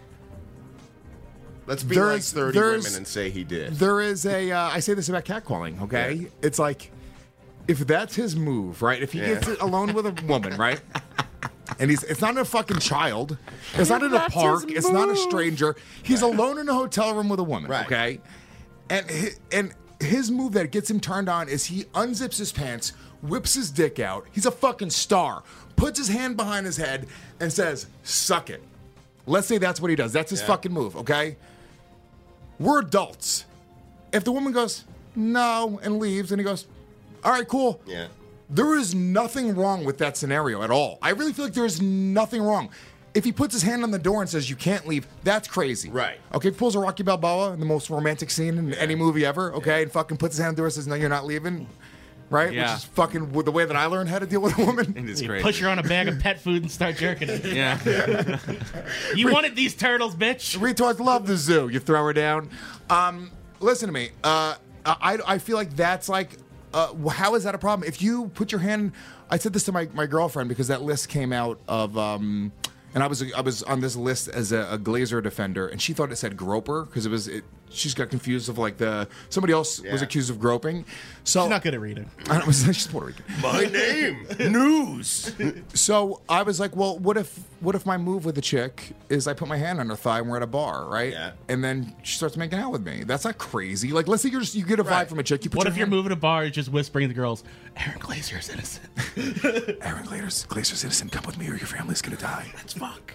Let's be like There's- 30 there's- women and say he did. There is I say this about catcalling, okay? Yeah. It's like, if that's his move, right? If he gets it alone with a woman, right? And it's not a fucking child. It's not in a park. It's not a stranger. He's alone in a hotel room with a woman, Right. okay? And his move that gets him turned on is he unzips his pants, whips his dick out. He's a fucking star. Puts his hand behind his head and says, "Suck it." Let's say that's what he does. That's his fucking move, okay? We're adults. If the woman goes, "No," and leaves, and he goes, "All right, cool." Yeah. There is nothing wrong with that scenario at all. I really feel like there is nothing wrong. If he puts his hand on the door and says, "You can't leave," that's crazy. Right. Okay, if he pulls a Rocky Balboa in the most romantic scene in any movie ever, okay, and fucking puts his hand on the door and says, "No, you're not leaving," right? Yeah. Which is fucking the way that I learned how to deal with a woman. It is You crazy. push her on a bag of pet food and start jerking it. Yeah. You wanted these turtles, bitch. Retards love the zoo. You throw her down. Listen to me. I feel like that's like, how is that a problem? If you put your hand, I said this to my girlfriend because that list came out of, and I was on this list as a Glazer defender, and she thought it said groper because she's got confused of like somebody else was accused of groping. So She's not good at reading. I don't, she's Puerto Rican. My name, news. So I was like, well, what if my move with a chick is I put my hand on her thigh and we're at a bar, right? Yeah. And then she starts making out with me. That's not crazy. Like, let's say you get a vibe Right. from a chick. You put What your if you're hand- moving a bar and just whispering to the girls, Aaron Glazer is innocent? Aaron Glazer's innocent. Come with me, or your family's gonna die. Let's fuck.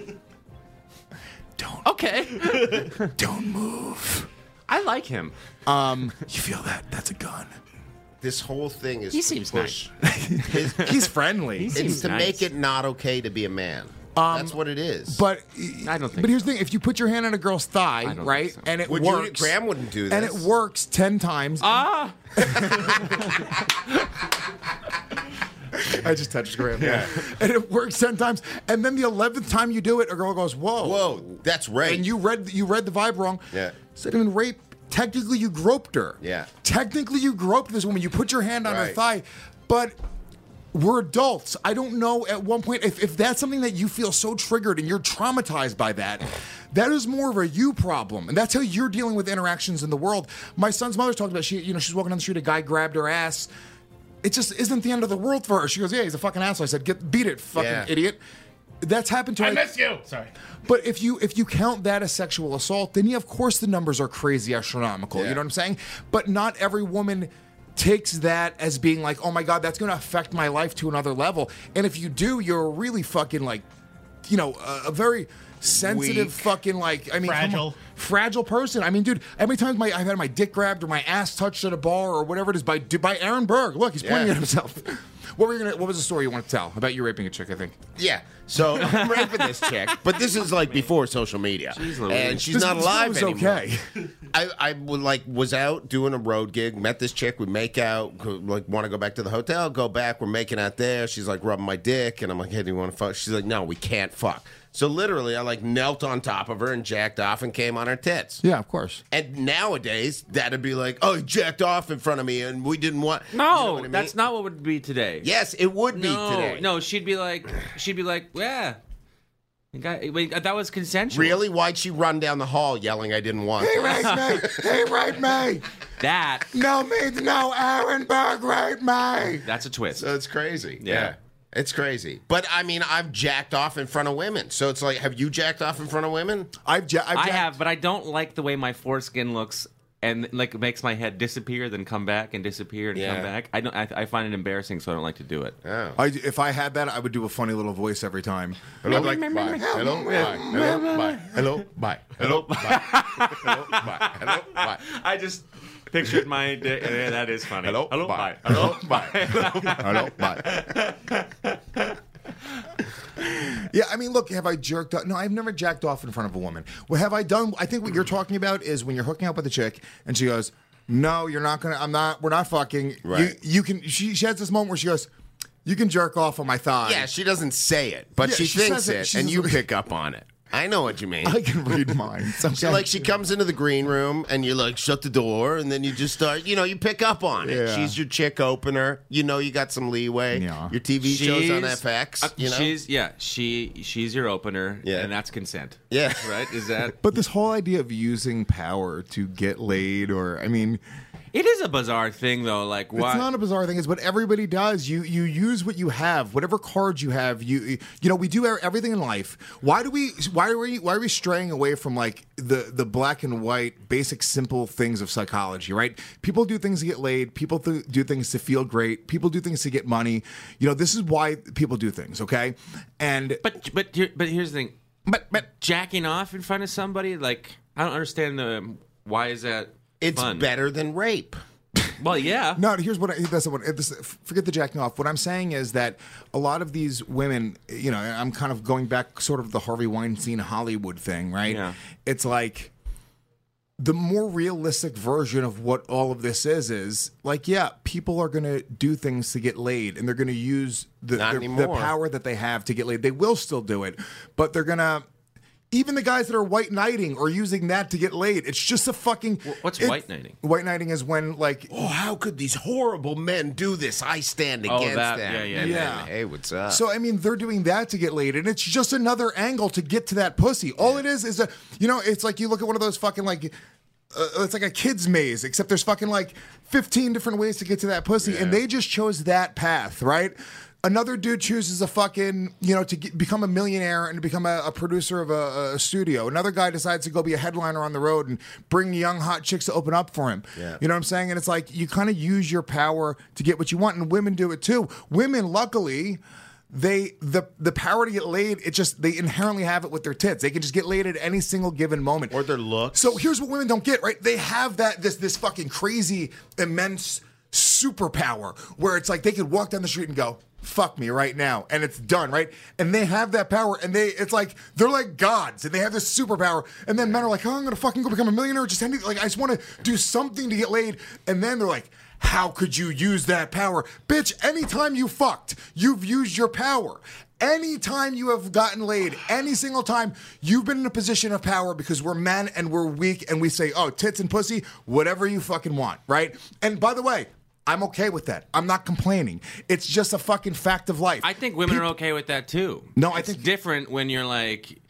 Don't Okay. don't move. I like him. You feel that? That's a gun. This whole thing is He to seems push. He's friendly. It's seems to nice. make it not okay to be a man. That's what it is. But I don't think But here's the thing: if you put your hand on a girl's thigh, don't right, think so. and it Would you- works, Graham wouldn't do and it this. works 10 times. Ah. I just touched Graham. Yeah. And it works 10 times, and then the 11th time you do it, a girl goes, "Whoa, Whoa, that's rape. And you read the vibe wrong. Yeah. So even rape. Technically, you groped her. Yeah. Technically, you groped this woman. You put your hand on her Right. thigh, but we're adults. I don't know at one point if that's something that you feel so triggered and you're traumatized by that. That is more of a you problem, and that's how you're dealing with interactions in the world. My son's mother's talked about she's walking down the street, a guy grabbed her ass. It just isn't the end of the world for her. She goes, "Yeah, he's a fucking asshole." I said, beat it, fucking Yeah. idiot." that's happened to I miss you. Sorry. But if you count that as sexual assault, then of course the numbers are crazy astronomical. Yeah. You know what I'm saying? But not every woman takes that as being like, oh my God, that's going to affect my life to another level. And if you do, you're a really fucking like, a very sensitive Weak. fucking like, I mean, Fragile. fragile person. I mean, dude, how many times I've had my dick grabbed or my ass touched at a bar or whatever it is by Aaron Berg. Look, he's pointing Yeah. at himself. What was the story you want to tell about you raping a chick? I think. Yeah. So I'm raping this chick, but this is like before social media, and she's not alive was anymore. okay. I was out doing a road gig, met this chick, we make out, like want to go back to the hotel, go back, we're making out there. She's like rubbing my dick, and I'm like, hey, do you want to fuck? She's like, no, we can't fuck. So literally, I like knelt on top of her and jacked off and came on her tits. Yeah, of course. And nowadays, that'd be like, oh, he jacked off in front of me, and we didn't want. No, you know what I mean? that's not what would be today. Yes, it would be today. No, she'd be like, yeah. Wait, that was consensual. Really? Why'd she run down the hall yelling I didn't want He this? raped me. He raped me. That. No means no. Aaron Berg raped me. That's a twist. So it's crazy. Yeah. It's crazy. But, I mean, I've jacked off in front of women. So it's like, have you jacked off in front of women? I have, but I don't like the way my foreskin looks and like makes my head disappear, then come back and disappear and come back. I find it embarrassing, so I don't like to do it. Oh. If I had that, I would do a funny little voice every time. Hello, like, bye. Hello, bye. Hello, bye. Hello, bye. Hello, bye. Hello, bye. Hello, bye. I just pictured my dick. Yeah, that is funny. Hello, Hello, bye. bye. Hello, bye. Hello, bye. Yeah, I mean, look, have I jerked off? No, I've never jacked off in front of a woman. What have I done? I think what you're talking about is when you're hooking up with a chick and she goes, no, you're not going to, we're not fucking. Right. You can, she has this moment where she goes, you can jerk off on my thigh. Yeah, she doesn't say it, but Yeah, she thinks says it. it, She and says you it. pick up on it. I know what you mean. I can read minds. So, like, she comes into the green room, and you like shut the door, and then you just start, you pick up on it. Yeah. She's your chick opener. You got some leeway. Yeah. Your TV shows on FX. She's your opener. Yeah. And that's consent. Yeah. Right? Is that? But this whole idea of using power to get laid, or, I mean, It is a bizarre thing, though. Like, why? it's not a bizarre thing. It's what everybody does. You use what you have, whatever cards you have. We do everything in life. Why are we straying away from like the black and white, basic, simple things of psychology? Right? People do things to get laid. People do things to feel great. People do things to get money. This is why people do things. Okay, and But here's the thing. But jacking off in front of somebody, like, I don't understand why is that. It's fun? better than rape. Well, yeah. No, here's what forget the jacking off. What I'm saying is that a lot of these women, I'm kind of going back sort of the Harvey Weinstein Hollywood thing, right? Yeah. It's like the more realistic version of what all of this is like, yeah, people are going to do things to get laid, and they're going to use the power that they have to get laid. They will still do it, but they're going to. Even the guys that are white knighting are using that to get laid. It's just a fucking. What's white knighting? White knighting is when, like. Oh, how could these horrible men do this? I stand against that, them. Yeah. Hey, what's up? So, I mean, they're doing that to get laid, and it's just another angle to get to that pussy. All it is a, it's like you look at one of those fucking, like, it's like a kid's maze, except there's fucking, like, 15 different ways to get to that pussy, and they just chose that path, right? Another dude chooses a fucking, become a millionaire and to become a producer of a studio. Another guy decides to go be a headliner on the road and bring young, hot chicks to open up for him. Yeah. You know what I'm saying? And it's like you kind of use your power to get what you want, and women do it too. Women, luckily, the power to get laid, they inherently have it with their tits. They can just get laid at any single given moment. Or their looks. So here's what women don't get, right? They have this fucking crazy, immense superpower where it's like they could walk down the street and go, fuck me right now, and it's done, right? And they have that power, and it's like they're like gods, and they have this superpower. And then men are like, oh, I'm gonna fucking go become a millionaire, just anything. Like, I just want to do something to get laid. And then they're like, how could you use that power, bitch? Anytime you fucked, you've used your power. Anytime you have gotten laid, any single time, you've been in a position of power because we're men and we're weak, and we say, oh, tits and pussy, whatever you fucking want, right? And by the way, I'm okay with that. I'm not complaining. It's just a fucking fact of life. I think women are okay with that too. No, I it's think- different when you're like,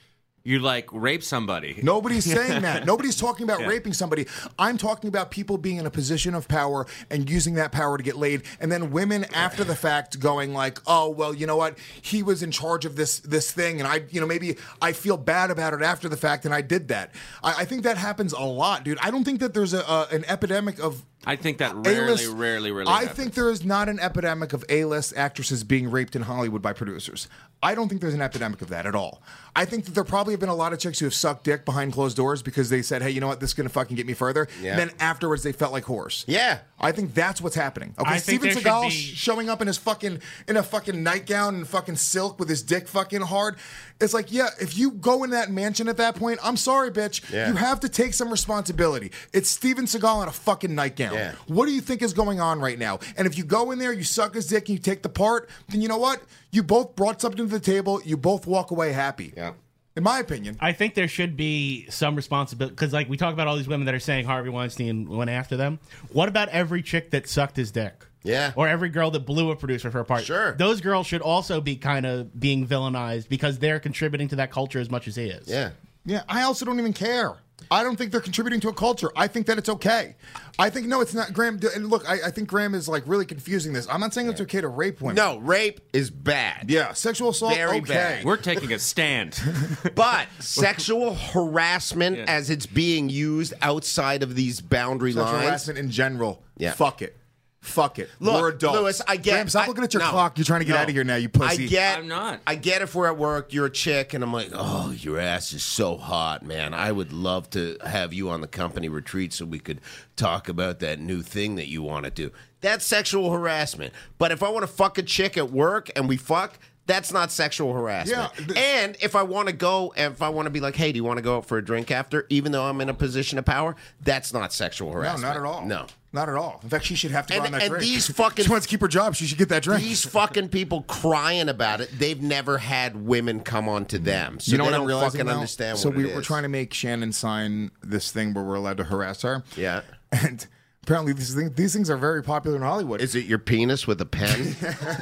You like rape somebody. Nobody's saying that. Nobody's talking about raping somebody. I'm talking about people being in a position of power and using that power to get laid, and then women after the fact going like, "Oh, well, you know what? He was in charge of this thing, and maybe I feel bad about it after the fact, and I did that." I think that happens a lot, dude. I don't think that there's an epidemic of. I think that rarely I happens. think there is not an epidemic of A-list actresses being raped in Hollywood by producers. I don't think there's an epidemic of that at all. I think that there probably have been a lot of chicks who have sucked dick behind closed doors because they said, hey, you know what, this is going to fucking get me further. Yeah. And then afterwards they felt like whores. Yeah. I think that's what's happening. Okay, I think Steven there Seagal should be- showing up in his in a fucking nightgown and fucking silk with his dick fucking hard. It's like, yeah, if you go in that mansion at that point, I'm sorry, bitch. Yeah. You have to take some responsibility. It's Steven Seagal in a fucking nightgown. Yeah. What do you think is going on right now? And if you go in there, you suck his dick, and you take the part, then you know what? You both brought something to the table. You both walk away happy. Yeah. In my opinion. I think there should be some responsibility because, like, we talk about all these women that are saying Harvey Weinstein went after them. What about every chick that sucked his dick? Yeah. Or every girl that blew a producer for a part? Sure. Those girls should also be kind of being villainized because they're contributing to that culture as much as he is. Yeah. Yeah, I also don't even care. I don't think they're contributing to a culture. I think that it's okay. I think, no, it's not. Graham, and look, I think Graham is like really confusing this. I'm not saying it's okay to rape women. No, rape is bad. Yeah, sexual assault, Very okay. bad. We're taking a stand. But sexual harassment Yeah. as it's being used outside of these boundary Sexual lines. harassment in general. Yeah. Fuck it. Fuck it. Look, we're adults. Lewis, I get. Graham, stop looking at your no, clock. You're trying to get no. out of here now, you pussy. I get. I'm not. I get if we're at work, you're a chick, and I'm like, oh, your ass is so hot, man. I would love to have you on the company retreat so we could talk about that new thing that you want to do. That's sexual harassment. But if I want to fuck a chick at work and we fuck, that's not sexual harassment. Yeah, and if I want to go, if I want to be like, hey, do you want to go out for a drink after, even though I'm in a position of power, that's not sexual No, harassment. not at all. No. Not at all. In fact, she should have to go And- on that and drink. these fucking- She wants to keep her job. She should get that drink. These fucking people crying about it, they've never had women come on to them. So you know they what I'm don't realizing fucking now? understand So what we're it is. trying to make Shannon sign this thing where we're allowed to harass her. Yeah. And apparently these things are very popular in Hollywood. Is it your penis with a pen?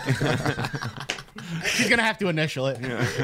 She's going to have to initial it.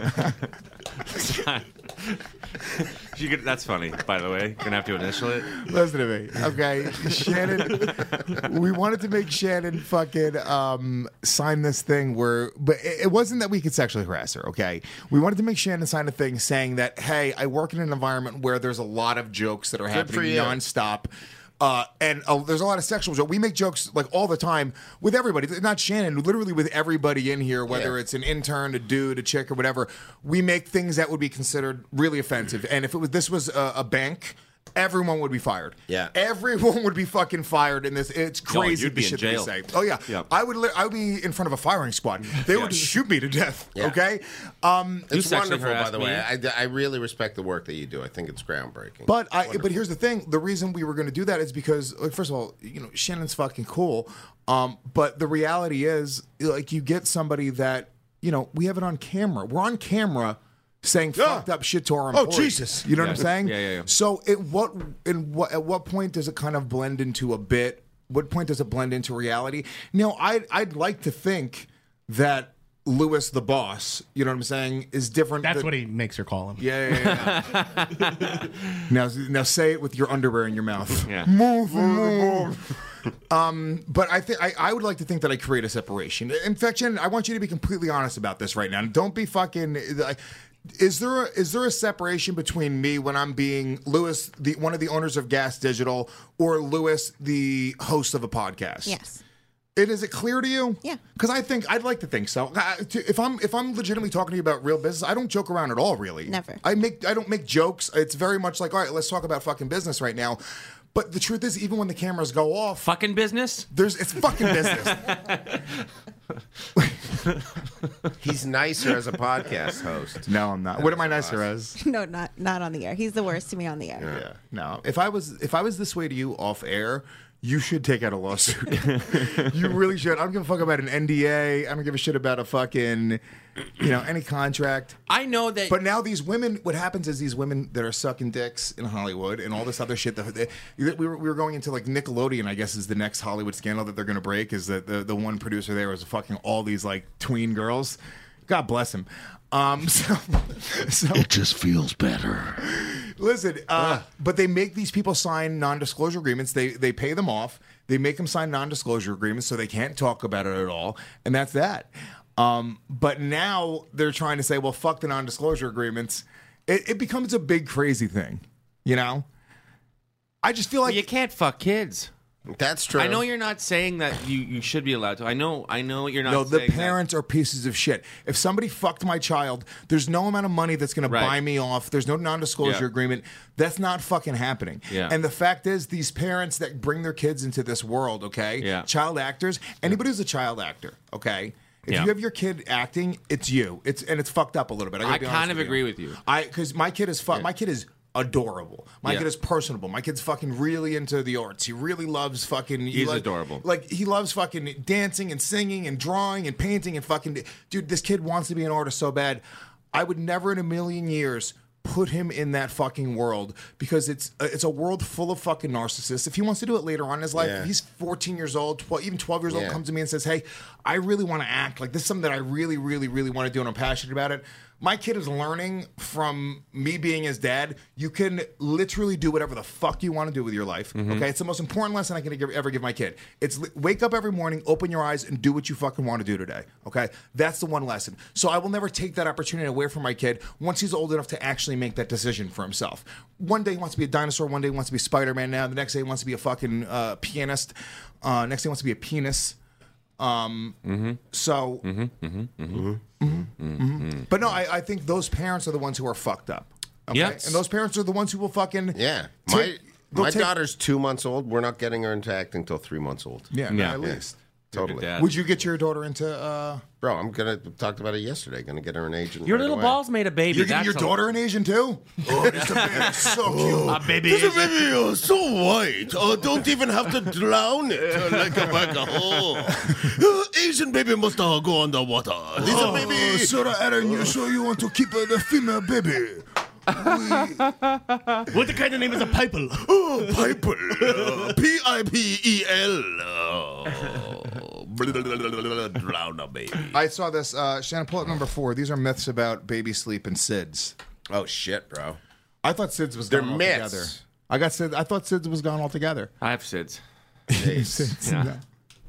That's funny, by the way. Gonna have to initial it. Listen to me, okay? Shannon, we wanted to make Shannon fucking sign this thing but it wasn't that we could sexually harass her, okay? We wanted to make Shannon sign a thing saying that, hey, I work in an environment where there's a lot of jokes that are for happening you. nonstop. And there's a lot of sexual jokes. We make jokes like all the time with everybody, not Shannon, literally with everybody in here, whether Yeah. it's an intern, a dude, a chick, or whatever. We make things that would be considered really offensive. And if this was a bank, everyone would be fired. Yeah. Everyone would be fucking fired in this. It's crazy you'd be the in shit jail. that we say. Oh, yeah. Yeah. I would be in front of a firing squad. They would shoot me to death, Yeah. okay? It's sexually wonderful, by harassed the me. way. I really respect the work that you do. I think it's groundbreaking. But here's the thing: the reason we were going to do that is because, like, first of all, Shannon's fucking cool. But the reality is, like, you get somebody that we have it on camera. We're on camera saying fucked up shit to our employees. Jesus. You know what I'm saying? Yeah. So at what point does it kind of blend into a bit? What point does it blend into reality? I'd like to think that Lewis the boss, you know what I'm saying, is different. That's what he makes her call him. Yeah. Now say it with your underwear in your mouth. Yeah. Move. But I think I would like to think that I create a separation. In fact, Shannon, I want you to be completely honest about this right now. Don't be fucking. Is there a separation between me when I'm being Lewis, one of the owners of Gas Digital, or Lewis, the host of a podcast? Yes. Is it clear to you? Yeah. Because I'd like to think so. If I'm legitimately talking to you about real business, I don't joke around at all. Really, Never. I don't make jokes. It's very much like, all right, let's talk about fucking business right now. But the truth is, even when the cameras go off, Fucking business. it's fucking business. He's nicer as a podcast host. No, I'm not. What am I nicer as? No, not on the air. He's the worst to me on the air. Yeah. No. If I was this way to you off air, you should take out a lawsuit. You really should. I don't give a fuck about an NDA. I don't give a shit about a fucking, any contract. I know that. But now these women, what happens is these women that are sucking dicks in Hollywood and all this other shit. We were going into like Nickelodeon, I guess, is the next Hollywood scandal that they're going to break. Is that the one producer there was fucking all these like tween girls. God bless him. So It just feels better. listen, but they make these people sign non-disclosure agreements. They pay them off. They make them sign non-disclosure agreements so they can't talk about it at all, and that's that. But now they're trying to say, well, fuck the non-disclosure agreements. It becomes a big crazy thing, you know? I just feel like you can't fuck kids. That's true. I know you're not saying that you should be allowed to. I know you're not. No, the saying parents are pieces of shit. If somebody fucked my child, there's no amount of money that's going to buy me off. There's no non-disclosure agreement. That's not fucking happening. Yeah. And the fact is, these parents that bring their kids into this world, okay? Yeah. Child actors, anybody who's a child actor, okay? If you have your kid acting, it's you. It's fucked up a little bit. I kind of agree with you. Because my kid is my kid is adorable. My kid is personable. My kid's fucking really into the arts. He really loves fucking. He's adorable. Like he loves fucking dancing and singing and drawing and painting and fucking. Dude, this kid wants to be an artist so bad. I would never in a million years put him in that fucking world because it's a world full of fucking narcissists. If he wants to do it later on in his life, if he's 14 years old, even 12 years old, comes to me and says, "Hey, I really want to act. Like this is something that I really, really, really want to do, and I'm passionate about it." My kid is learning from me being his dad. You can literally do whatever the fuck you want to do with your life. Okay, it's the most important lesson I can ever give my kid. It's wake up every morning, open your eyes, and do what you fucking want to do today. Okay, that's the one lesson. So I will never take that opportunity away from my kid once he's old enough to actually make that decision for himself. One day he wants to be a dinosaur. One day he wants to be Spider-Man. Now the next day he wants to be a fucking pianist. Next day he wants to be a penis. But no, I think those parents are the ones who are fucked up. Okay? Yes. And those parents are the ones who will fucking My daughter's 2 months old. We're not getting her into acting until 3 months old. at least. Totally. Would you get your daughter into Bro, I'm gonna talked about it yesterday. Gonna get her an agent. Your right little away. balls made a baby. You're getting your daughter an Asian too? Oh, this baby is so cute. A baby. This baby is so white. Don't even have to drown it like a bag of Asian baby must go underwater. This baby. Sarah Aaron, you sure you want to keep the female baby? What the kind of name is a Piper? Oh, Piper. P-I-P-E-L. Drown a baby. I saw this. Shannon, pull up number 4. These are myths about baby sleep and SIDS. Oh shit, bro. I thought SIDS was They're gone myths. altogether. I thought SIDS was gone altogether. I have SIDS. SIDS, Yeah.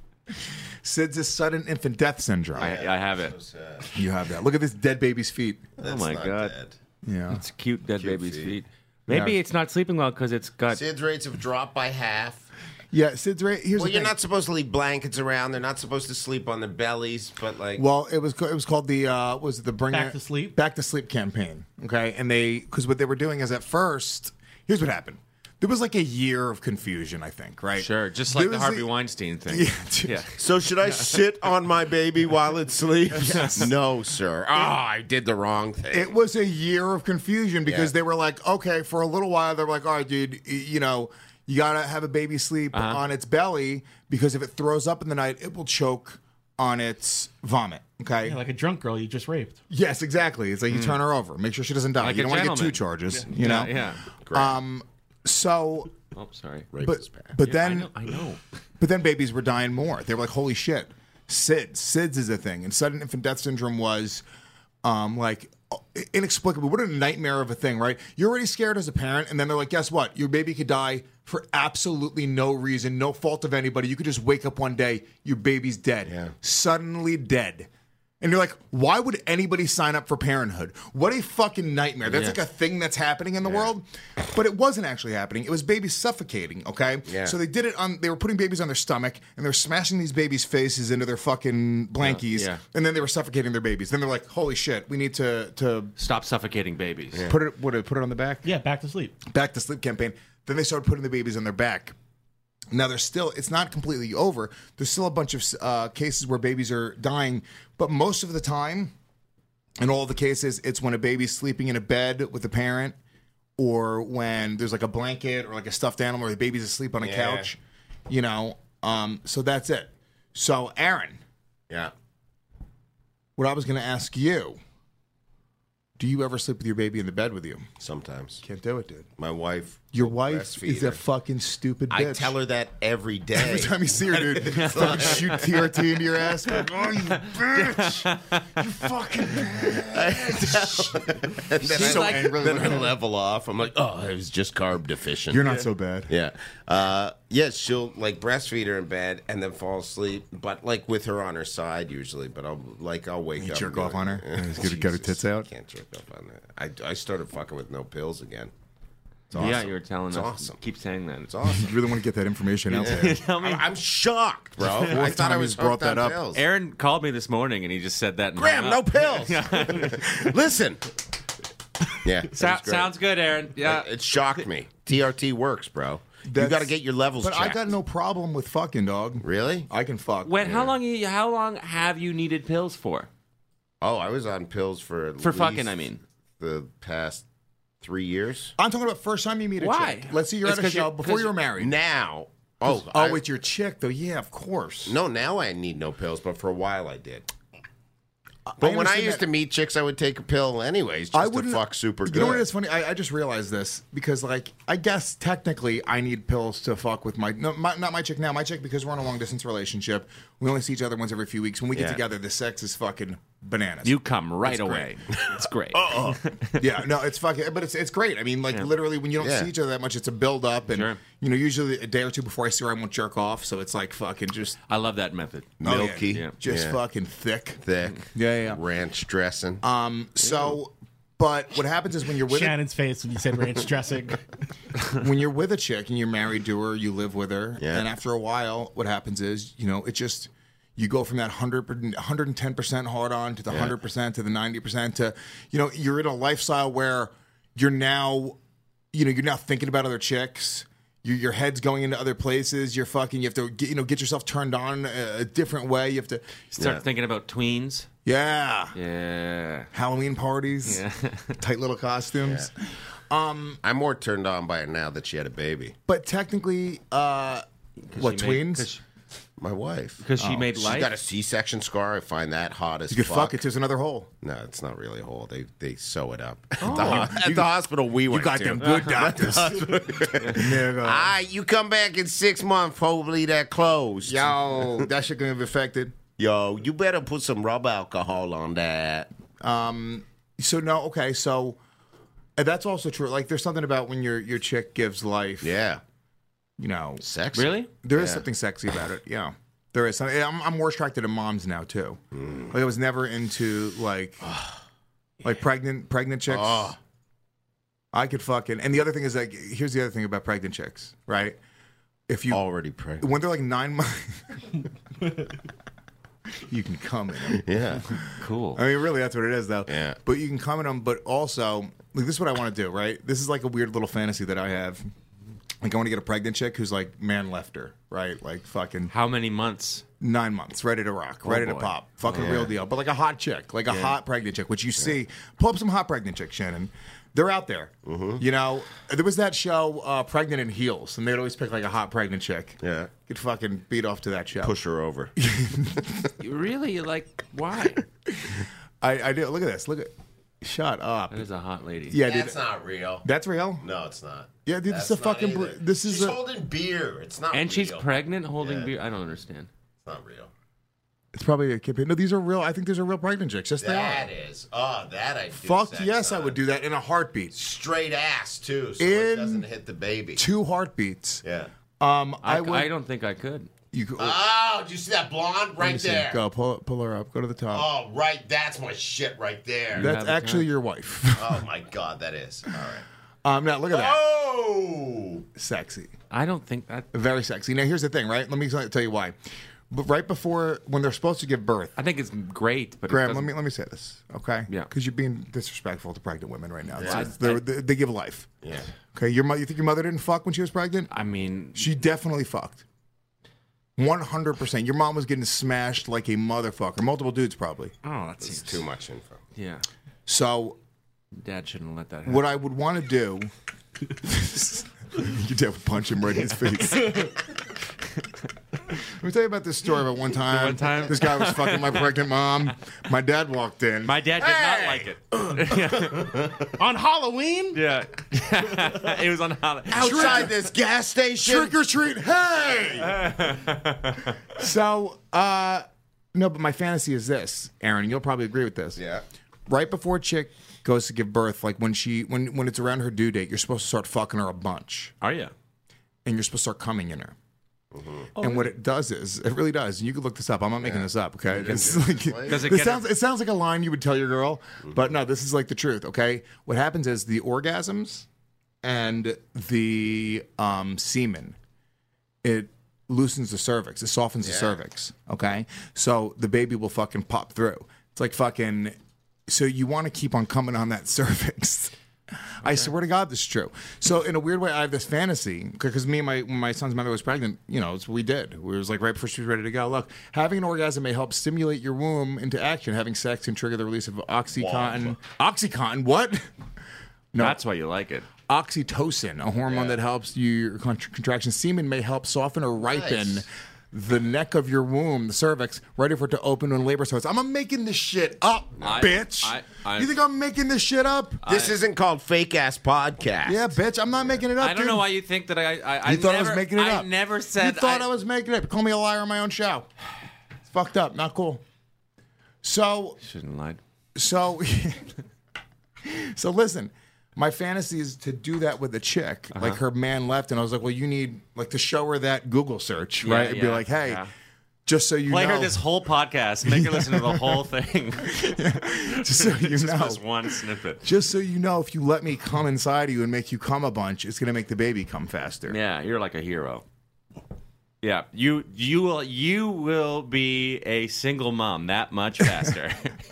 SIDS is sudden infant death syndrome. I have it. You have that. Look at this dead baby's feet. Oh my god. Yeah. It's cute dead Cute baby's feet. feet. Maybe it's not sleeping well because it's got. SIDS rates have dropped by half. Yeah, SIDS rate. Here's Well, the you're thing. not supposed to leave blankets around. They're not supposed to sleep on their bellies, but like. Well, it was called the was it the Bring Back It- to Sleep? Back to Sleep campaign. Okay, and because what they were doing is at first, here's what happened. There was like a year of confusion, I think, right? Sure, just like There the was Harvey Weinstein thing. Yeah, dude. Yeah. So should I sit on my baby while it sleeps? No, sir. I did the wrong thing. It was a year of confusion because Yeah. they were like, okay, for a little while, they were like, all right, dude, you know, you got to have a baby sleep on its belly because if it throws up in the night, it will choke on its vomit. Okay. Yeah, like a drunk girl you just raped. Yes, exactly. It's like you turn her over, make sure she doesn't die. Like you a don't want to get gentleman. 2 charges. You know. Yeah. So, Oh, sorry. but then, I know. but then babies were dying more. They were like, holy shit, SIDS is a thing, and sudden infant death syndrome was, like. Inexplicable. What a nightmare of a thing, right? You're already scared as a parent, and then they're like, guess what? Your baby could die for absolutely no reason, no fault of anybody. You could just wake up one day, your baby's dead. Yeah. Suddenly dead. And you're like, why would anybody sign up for parenthood? What a fucking nightmare. That's like a thing that's happening in the world. But it wasn't actually happening. It was babies suffocating, okay? Yeah. So they were putting babies on their stomach, and they were smashing these babies' faces into their fucking blankies, Yeah. and then they were suffocating their babies. Then they're like, holy shit, we need to Stop suffocating babies. put it on the back? Yeah, back to sleep. Back to sleep campaign. Then they started putting the babies on their back. Now it's not completely over. There's still a bunch of cases where babies are dying, but most of the time, in all the cases, it's when a baby's sleeping in a bed with a parent, or when there's like a blanket or like a stuffed animal, or the baby's asleep on a couch. You know, so that's it. So Aaron, Yeah. what I was going to ask you: do you ever sleep with your baby in the bed with you? Sometimes. Can't do it, dude. My wife Your wife is a fucking stupid bitch. I tell her that every day. Every time you see her, dude, fucking shoot TRT into your ass. Like, oh, you bitch. You fucking bitch. And then then I level off. I'm like, oh, I was just carb deficient. You're not so bad. Yeah. Yes, she'll like breastfeed her in bed and then fall asleep, but like with her on her side usually. But I'll wake up. You jerk off on her? He's gonna get her tits out? Can't jerk off on that. I started fucking with no pills again. It's awesome. Yeah, you were telling It's us. awesome. Keep saying that. It's awesome. You really want to get that information out there. Tell me. I'm shocked, bro. I thought I was brought hooked that on up. pills. Aaron called me this morning and he just said that. Graham, no pills. Listen. Yeah. it was great. Sounds good, Aaron. Yeah. It shocked me. TRT works, bro. You got to get your levels But checked. I got no problem with fucking, dog. Really? I can fuck. Wait, how long have you needed pills for? Oh, I was on pills for fucking, I mean. The past 3 years. I'm talking about first time you meet a Why? chick. Let's say you're It's at a 'cause show you're- before 'cause you were married. Now. With your chick, though. Yeah, of course. No, now I need no pills, but for a while I did. But when I understand used that. to meet chicks, I would take a pill anyways just to fuck super good. You know what is funny? I just realized this because, like, I guess technically I need pills to fuck with not my chick now. My chick, because we're in a long distance relationship, we only see each other once every few weeks. When we get together, the sex is fucking bananas. You come right It's away. It's great. Yeah, no, it's fucking, but it's great. I mean, like literally, when you don't see each other that much, it's a build up, and you know, usually a day or two before I see her, I won't jerk off. So it's like fucking just. I love that method. Milky, just fucking thick. Yeah. Ranch dressing. So, but what happens is when you're with Shannon's face when you said ranch dressing. when you're with a chick and you're married to her, you live with her, Yeah. and after a while, what happens is, you know, it just. You go from that 110% hard on to the 100% to the 90% to, you know, you're in a lifestyle where you're now, you know, you're now thinking about other chicks. Your head's going into other places. You're fucking. You have to, get yourself turned on a different way. You have to Start thinking about tweens. Yeah. Yeah. Halloween parties. Yeah. Tight little costumes. I'm more turned on by her now that she had a baby. But technically, what tweens? My wife. Because she made life? She's got a C-section scar. I find that hot as You could fuck. fuck it. There's another hole. No, it's not really a hole. They sew it up. At the hospital we went got to. them good doctors. You come back in 6 months, hopefully that closed. Yo, that shit gonna be affected. Yo, you better put some rub alcohol on that. So no, okay, so that's also true. Like, there's something about when your chick gives life. Yeah. You know, Sexy. Really? there is something sexy about it. Yeah, there is. I'm more attracted to moms now too. Like, I was never into like pregnant chicks. I could fucking. And the other thing is, like, here's the other thing about pregnant chicks, right? If you Already pregnant. when they're like 9 months, you can come in them. Yeah. Cool. I mean, really, that's what it is, though. Yeah. But you can come in them, but also, like, this is what I want to do, right? This is like a weird little fantasy that I have. Like, I want to get a pregnant chick who's like man left her, right? Like fucking How many months? 9 months, ready to rock, ready to boy. pop, fucking real deal. But like a hot chick, like a hot pregnant chick, which you see. Pull up some hot pregnant chicks, Shannon. They're out there. You know, there was that show, Pregnant in Heels, and they'd always pick like a hot pregnant chick. Yeah. Get fucking beat off to that show. Push her over. Really? Like, why? I do. Look at this. Look at. Shut up. That is a hot lady. Yeah, dude. That's not real. That's real. No, it's not. Yeah, dude. This is a That's not fucking. either. This is She's a. holding beer. It's not And real. she's pregnant holding Yeah. beer? I don't understand. It's not real. It's probably a kid. No, these are real. I think these are real pregnant chicks. Yes, they That are. is. Oh, that I do. Fuck sex yes, I on. would do that in a heartbeat. Straight ass too, so In it doesn't hit the baby. 2 heartbeats. Yeah. I would. I don't think I could. You could, Oh, did you see that blonde let me right see. there? Go pull her up. Go to the top. Oh, right. That's my shit right there. That's have a actually time. your wife. Oh my god, that is. All right. Now look at that. Oh. Sexy. I don't think that. Very sexy. Now here's the thing, right? Let me tell you why. But right before when they're supposed to give birth, I think it's great, but Graham, it doesn't- let me say this, okay? Yeah. Because you're being disrespectful to pregnant women right now. Yeah. They give life. Yeah. Okay. You think your mother didn't fuck when she was pregnant? I mean, She definitely fucked. 100%. Your mom was getting smashed like a motherfucker. Multiple dudes, probably. oh, that It's seems too much info. Yeah, So, Dad shouldn't let that happen. what I would want to do. Your dad would punch him right in his face. me tell you about this story about one time. This guy was fucking my pregnant mom. My dad walked in. My dad did not like it. On Halloween? Yeah. It was on Halloween. Outside this gas station. Trick or treat. Hey! So, no, but my fantasy is this, Aaron. You'll probably agree with this. Yeah. Right before a chick goes to give birth, like when it's around her due date, you're supposed to start fucking her a bunch. Are you? And you're supposed to start coming in her. And what it does is, it really does. You can look this up. I'm not making this up, okay? It's like, it sounds like a line you would tell your girl, but no, this is like the truth, okay? What happens is the orgasms and the semen, it loosens the cervix. It softens the cervix, okay? So the baby will fucking pop through. It's like fucking... So you want to keep on coming on that cervix. I swear to God, this is true. So in a weird way, I have this fantasy because me and my son's mother was pregnant. You know, it's what we did. We was like right before she was ready to go. Look, having an orgasm may help stimulate your womb into action. Having sex can trigger the release of OxyContin. OxyContin? What? No, that's why you like it. Oxytocin, a hormone that helps your contraction. Semen may help soften or ripen the neck of your womb, the cervix, ready for it to open when labor starts. I'm making this shit up, bitch. You think I'm making this shit up? This isn't called Fake Ass Podcast. Yeah, bitch. I'm not making it up. I don't know why you think that I You thought I was making it up. I never said. You thought I was making it up. Call me a liar on my own show. It's fucked up. Not cool. So shouldn't have lied. So listen. My fantasy is to do that with a chick. Like her man left, and I was like, well, you need like to show her that Google search, right? And be like, hey, just so you play know. her this whole podcast. Make her listen to the whole thing. Just so you know. Just one snippet. Just so you know, if you let me come inside of you and make you come a bunch, it's going to make the baby come faster. Yeah, you're like a hero. Yeah, you will be a single mom that much faster.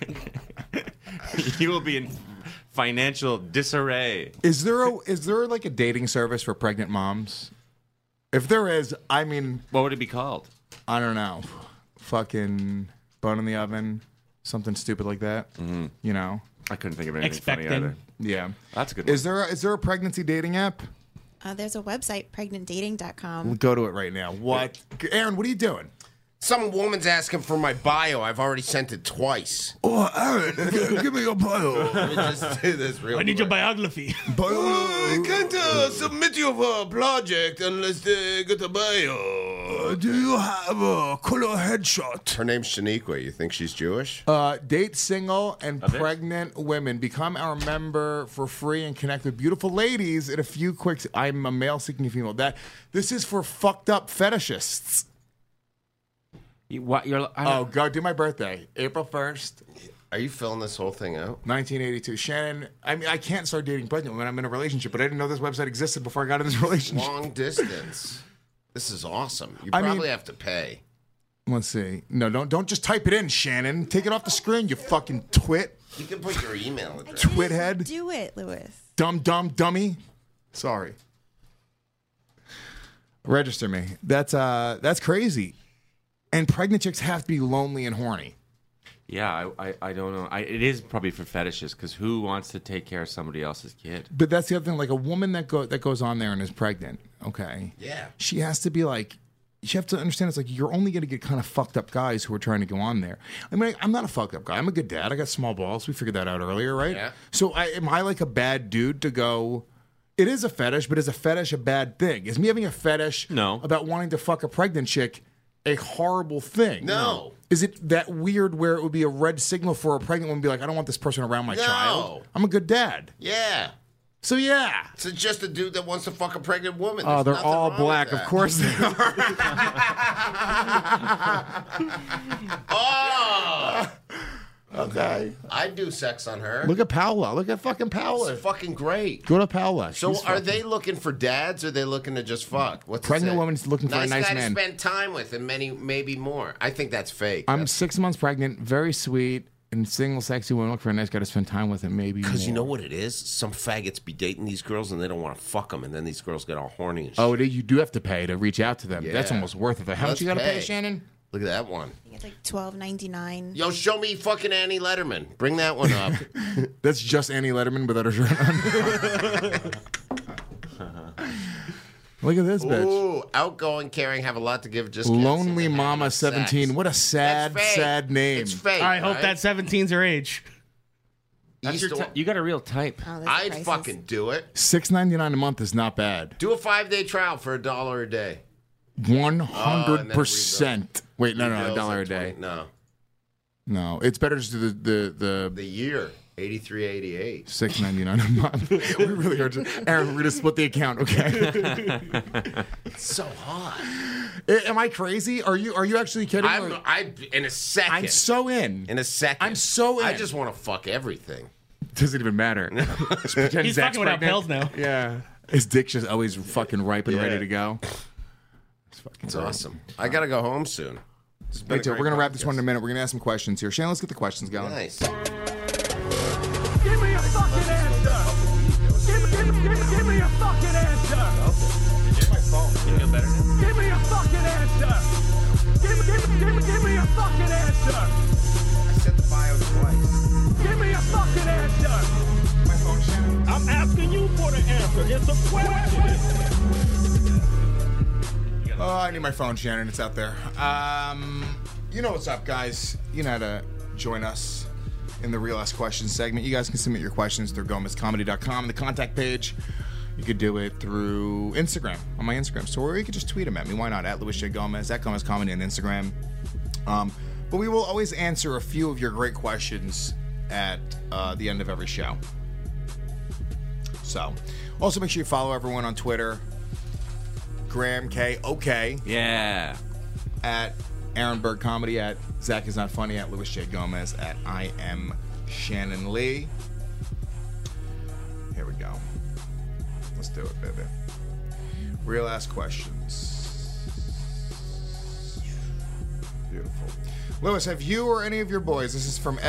You will be in financial disarray. Is there like a dating service for pregnant moms? If there is, I mean, what would it be called? I don't know. Fucking bone in the oven, something stupid like that. Mm-hmm. You know, I couldn't think of anything funny either. Yeah, that's a good one. Is there a pregnancy dating app? There's a website, pregnantdating.com. We'll go to it right now. What, Aaron? What are you doing? Some woman's asking for my bio. I've already sent it twice. Oh, Aaron, give me your bio. Let me just do this real I need your biography. I can't submit your project unless they get a bio. Do you have a color headshot? Her name's Shaniqua. You think she's Jewish? Date single and pregnant women. Become our member for free and connect with beautiful ladies in a few quick... I'm a male seeking a female. This is for fucked up fetishists. Go do my birthday, April 1st. Are you filling this whole thing out? 1982. Shannon, I mean, I can't start dating pregnant when I'm in a relationship, but I didn't know this website existed before I got in this relationship. Long distance. This is awesome. You probably have to pay. Let's see. No, don't just type it in, Shannon. Take it off the screen, you fucking twit. You can put your email address. Twithead. Do it, Lewis. Dummy. Sorry. Register me. That's crazy. And pregnant chicks have to be lonely and horny. Yeah, I don't know. It is probably for fetishes, because who wants to take care of somebody else's kid? But that's the other thing. Like a woman that goes on there and is pregnant, okay? Yeah. She has to be like, you have to understand it's like you're only going to get kind of fucked up guys who are trying to go on there. I mean, I'm not a fucked up guy. I'm a good dad. I got small balls. We figured that out earlier, right? Yeah. So am I like a bad dude to go... It is a fetish, but is a fetish a bad thing? Is me having a fetish about wanting to fuck a pregnant chick a horrible thing? No. Is it that weird where it would be a red signal for a pregnant woman to be like, I don't want this person around my child? I'm a good dad. Yeah. So yeah. It's just a dude that wants to fuck a pregnant woman. Oh, they're all black. Of course they are. Oh. Okay. I'd do sex on her. Look at Paola. Look at fucking Paola. It's fucking great. Go to Paola. So are they looking for dads, or are they looking to just fuck? What's pregnant woman's looking for a nice guy man. to spend time with, and maybe more. I think that's fake. I'm 6 months pregnant, very sweet, and single, sexy woman looking for a nice guy to spend time with, and maybe because you know what it is? Some faggots be dating these girls, and they don't want to fuck them, and then these girls get all horny and shit. You do have to pay to reach out to them. Yeah. That's almost worth it. How much you got to pay, Shannon? Look at that one. I think it's like $12.99. Yo, show me fucking Annie Letterman. Bring that one up. That's just Annie Letterman without her shirt on. Look at this bitch. Ooh, outgoing, caring, have a lot to give. Just Lonely Mama 17. What a sad, sad name. It's fake. I hope right? that 17's her age. That's you got a real type. Oh, that's I'd prices. fucking do it. $6.99 a month is not bad. Do a 5-day trial for $1 a day. 100%. Wait, no, Bills $1 a at day. 20 No, No, it's better to do the year. $83.88. $6.99 a month. We really are. Aaron, we're gonna split the account, okay? It's so hot. Am I crazy? Are you actually kidding? I'm in a second. I'm so in. In a second. I'm so in. I just want to fuck everything. Doesn't even matter. Just pretend He's Zach's fucking without pregnant. pills now. Yeah. His dick's just always fucking ripe and ready to go. It's awesome. I gotta go home soon. Me too. We're gonna wrap this one in a minute. We're gonna ask some questions here. Shane, let's get the questions going. Nice. Give me a fucking answer. Give me a fucking answer. Get my phone. You feel better now? Give me a fucking answer. Give me a fucking answer. I said the bio twice. Give me a fucking answer. My phone, Shannon. I'm asking you for the answer. It's a question. Oh, I need my phone, Shannon. It's out there. You know what's up, guys. You know how to join us in the Real Ask Questions segment. You guys can submit your questions through GomezComedy.com, the contact page. You could do it through Instagram, on my Instagram story, or you could just tweet them at me. Why not? At Louis J. Gomez, at Gomez Comedy on Instagram. But we will always answer a few of your great questions at the end of every show. So, also make sure you follow everyone on Twitter. Graham K. OK. Yeah. At Aaron Berg Comedy, at Zach Is Not Funny, at Louis J. Gomez, at I Am Shannon Lee. Here we go. Let's do it, baby. Real Ask Questions. Beautiful. Louis, have you or any of your boys, this is from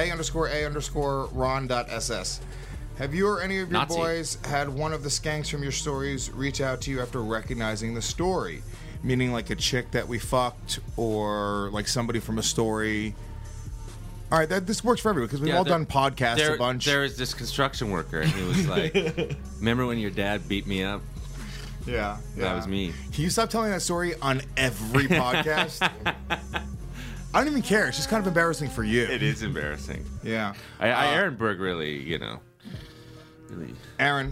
A_A_Ron.SS. Have you or any of your Nazi. boys had one of the skanks from your stories reach out to you after recognizing the story? Meaning like a chick that we fucked or like somebody from a story. All right, this works for everyone because we've all done podcasts a bunch. There was this construction worker, and he was like, "Remember when your dad beat me up?" Yeah, That was me. Can you stop telling that story on every podcast? I don't even care. It's just kind of embarrassing for you. It is embarrassing. Yeah. Aaron Berg really, really. Aaron,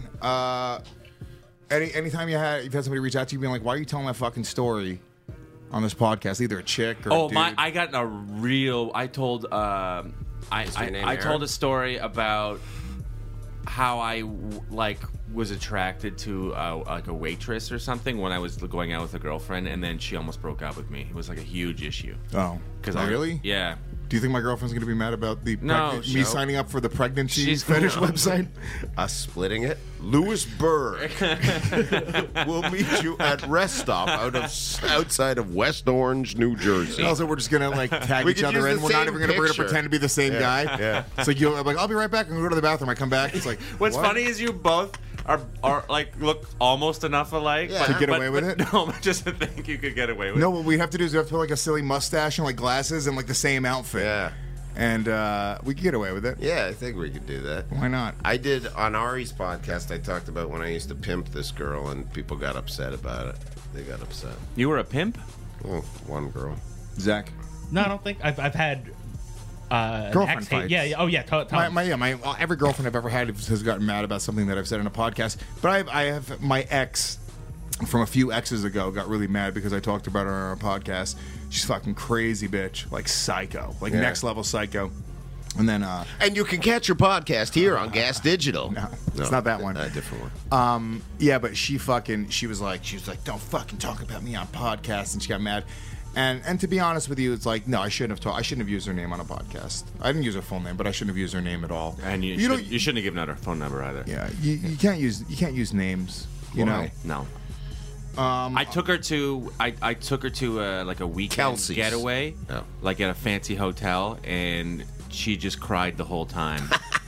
anytime you've had somebody reach out to you being like, why are you telling that fucking story on this podcast? Either a chick or a dude. I got a real. I told. I told a story about how I was attracted to like a waitress or something when I was going out with a girlfriend, and then she almost broke up with me. It was like a huge issue. Oh, really? Yeah. Do you think my girlfriend's going to be mad about the No, me signing up for the pregnancy She's fetish website? Us splitting it. Louis Berg will meet you at rest stop outside of West Orange, New Jersey. Also, we're just going to like tag We each could other use in. the We're not same even going to picture. pretend to be the same guy. Yeah. So I'm like, I'll be right back. I'm going to go to the bathroom. I come back. It's like, What's what? funny is you both are like look almost enough alike. Yeah. To get away with it? No, just to think you could get away with it. No, what we have to do is we have to put like a silly mustache and like glasses and like the same outfit. Yeah. And we can get away with it. Yeah, I think we could do that. Why not? I did on Ari's podcast. I talked about when I used to pimp this girl, and people got upset about it. They got upset. You were a pimp? Oh, one girl. Zach. No, I don't think I've had Girlfriend ex hate. fights. Yeah. Oh yeah. My every girlfriend I've ever had has gotten mad about something that I've said in a podcast. But I have my ex from a few exes ago got really mad because I talked about her on our podcast. She's fucking crazy bitch, like psycho, like next level psycho. And then And you can catch your podcast here on Gas Digital. No, it's not that one. A different one. Yeah, but she was like, don't fucking talk about me on podcasts, and she got mad. And to be honest with you, it's like, no, I shouldn't have used her name on a podcast. I didn't use her full name, but I shouldn't have used her name at all. And you shouldn't have given out her phone number either. Yeah, you can't use names. You know. No. I took her to like a weekend Kelsey's. getaway, Oh. like at a fancy hotel, and she just cried the whole time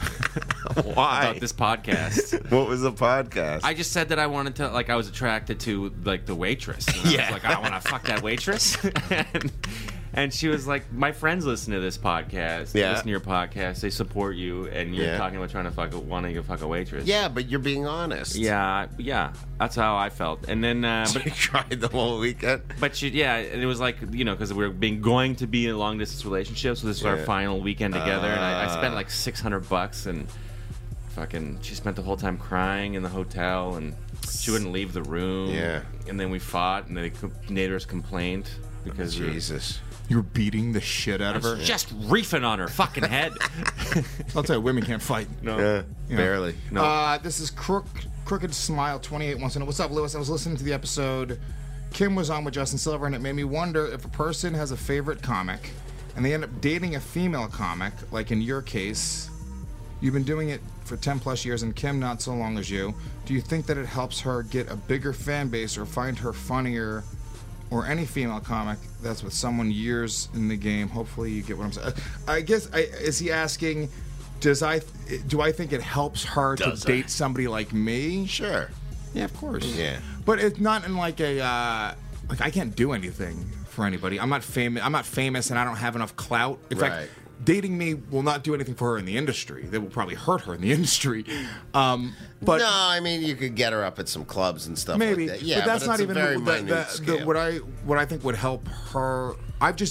Why? about this podcast. What was the podcast? I just said that I wanted to, like, I was attracted to like the waitress. And I was like, I want to fuck that waitress. And she was like, my friends listen to this podcast. They listen to your podcast. They support you. And you're talking about wanting to fuck a waitress. Yeah, but you're being honest. Yeah. That's how I felt. And then... but you cried the whole weekend? But and it was like, because we're going to be in a long-distance relationship, so this was our final weekend together. And I spent like $600 and fucking... She spent the whole time crying in the hotel, and she wouldn't leave the room. Yeah. And then we fought, and the neighbors complained because... Jesus. You were beating the shit out of her? Just reefing on her fucking head. I'll tell you, women can't fight. No. Barely. No. This is Crooked Smile 28 wants to know, what's up, Lewis? I was listening to the episode Kim was on with Justin Silver, and it made me wonder if a person has a favorite comic and they end up dating a female comic, like in your case, you've been doing it for 10 plus years and Kim not so long as you. Do you think that it helps her get a bigger fan base or find her funnier, or any female comic that's with someone years in the game? Hopefully you get what I'm saying. I guess, is he asking, do I think it helps her to date somebody like me? Sure. Yeah, of course. Yeah. But it's not in like a, like I can't do anything for anybody. I'm not famous and I don't have enough clout. In fact, dating me will not do anything for her in the industry. They will probably hurt her in the industry. But no, I mean you could get her up at some clubs and stuff. Maybe, like that. Yeah, but that's not it's even a very minute scale. what I think would help her. I've just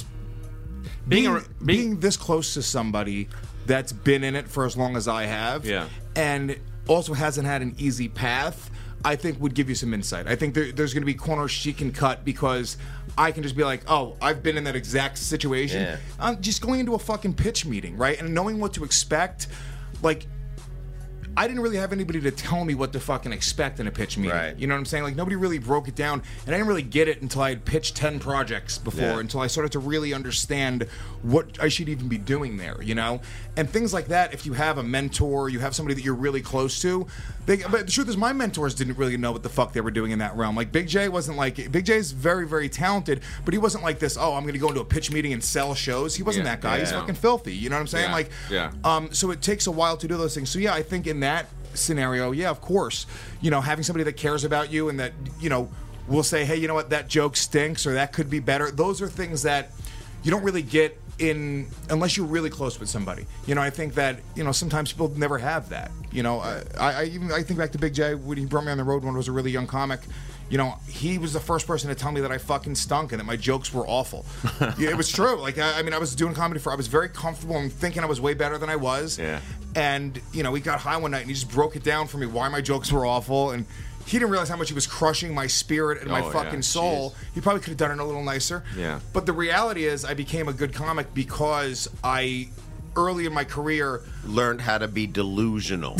being this close to somebody that's been in it for as long as I have, and also hasn't had an easy path, I think would give you some insight. I think there's going to be corners she can cut because I can just be like, oh, I've been in that exact situation. Yeah. Just going into a fucking pitch meeting, right? And knowing what to expect, like, I didn't really have anybody to tell me what to fucking expect in a pitch meeting. Right. You know what I'm saying? Like, nobody really broke it down, and I didn't really get it until I had pitched 10 projects before, until I started to really understand what I should even be doing there, you know? And things like that, if you have a mentor, you have somebody that you're really close to, but the truth is my mentors didn't really know what the fuck they were doing in that realm. Like, Big J wasn't like, Big J's very, very talented, but he wasn't like this, oh, I'm going to go into a pitch meeting and sell shows. He wasn't that guy. He's fucking filthy. You know what I'm saying? So it takes a while to do those things. So yeah, I think in that scenario, yeah, of course, you know, having somebody that cares about you and that, you know, will say, hey, you know what, that joke stinks or that could be better. Those are things that you don't really get in unless you're really close with somebody. You know, I think that, you know, sometimes people never have that. You know, I think back to Big J when he brought me on the road when I was a really young comic. You know, he was the first person to tell me that I fucking stunk and that my jokes were awful. Yeah, it was true. Like, I mean, I was doing comedy I was very comfortable and thinking I was way better than I was. Yeah. And, you know, we got high one night and he just broke it down for me why my jokes were awful. And he didn't realize how much he was crushing my spirit and my fucking soul. Jeez. He probably could have done it a little nicer. Yeah. But the reality is I became a good comic because I, early in my career, learned how to be delusional.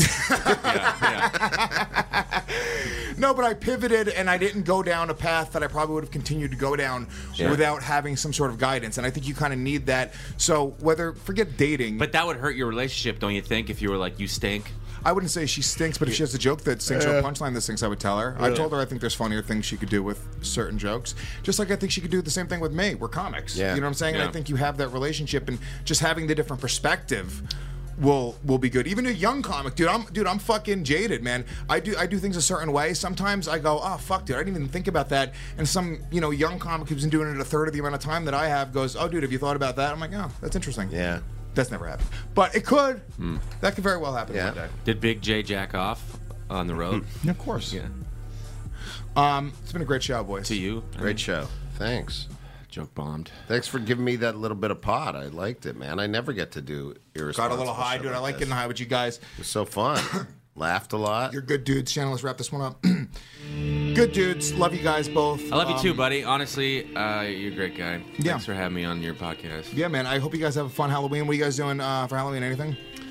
No, but I pivoted and I didn't go down a path that I probably would have continued to go down without having some sort of guidance. And I think you kind of need that. So forget dating. But that would hurt your relationship, don't you think, if you were like, you stink? I wouldn't say she stinks, but if she has a joke that stinks or a punchline that stinks, I would tell her. I told her I think there's funnier things she could do with certain jokes. Just like I think she could do the same thing with me. We're comics. Yeah. You know what I'm saying? Yeah. And I think you have that relationship and just having the different perspective will be good. Even a young comic, I'm fucking jaded, man. I do things a certain way. Sometimes I go, oh fuck, dude, I didn't even think about that. And some, you know, young comic who's been doing it a third of the amount of time that I have goes, oh dude, have you thought about that? I'm like, oh, that's interesting. Yeah. That's never happened. But it could. That could very well happen one day. Did Big J jack off on the road? Yeah, of course. Yeah. It's been a great show, boys. To you. Great show. Thanks. Joke bombed. Thanks for giving me that little bit of pot. I liked it, man. I never get to do irresponsible. Got a little high, dude. I like getting high with you guys. It was so fun. Laughed a lot. You're good dudes. Shannon, let's wrap this one up. Good dudes. Love you guys both. I love you too, buddy. Honestly, you're a great guy. Thanks for having me on your podcast. Yeah, man. I hope you guys have a fun Halloween. What are you guys doing for Halloween? Anything?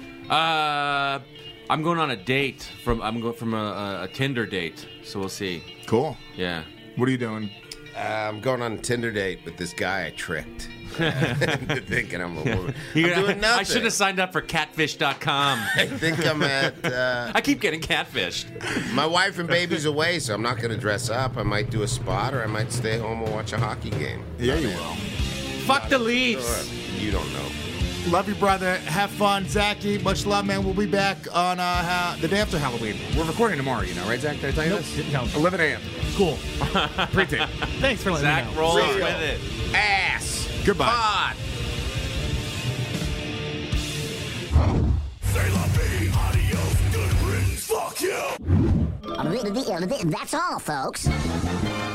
I'm going on a date. I'm going from a Tinder date, so we'll see. Cool. Yeah. What are you doing? I'm going on a Tinder date with this guy I tricked. Thinking I'm a woman. I'm doing nothing. I should have signed up for catfish.com. I think I'm at... I keep getting catfished. My wife and baby's away, so I'm not going to dress up. I might do a spot, or I might stay home and watch a hockey game. Yeah, you will. Fuck the Leafs. You don't know. Love you, brother. Have fun. Zachy, much love, man. We'll be back on the day after Halloween. We're recording tomorrow, you know, right, Zach? Did I tell you this? Didn't tell me. 11 a.m. Cool. Pre-tape. Thanks for letting me know. Zach rolls with it. Ass. Goodbye. Pod. Say la vie, adios, good riddance, fuck you. That's all, folks.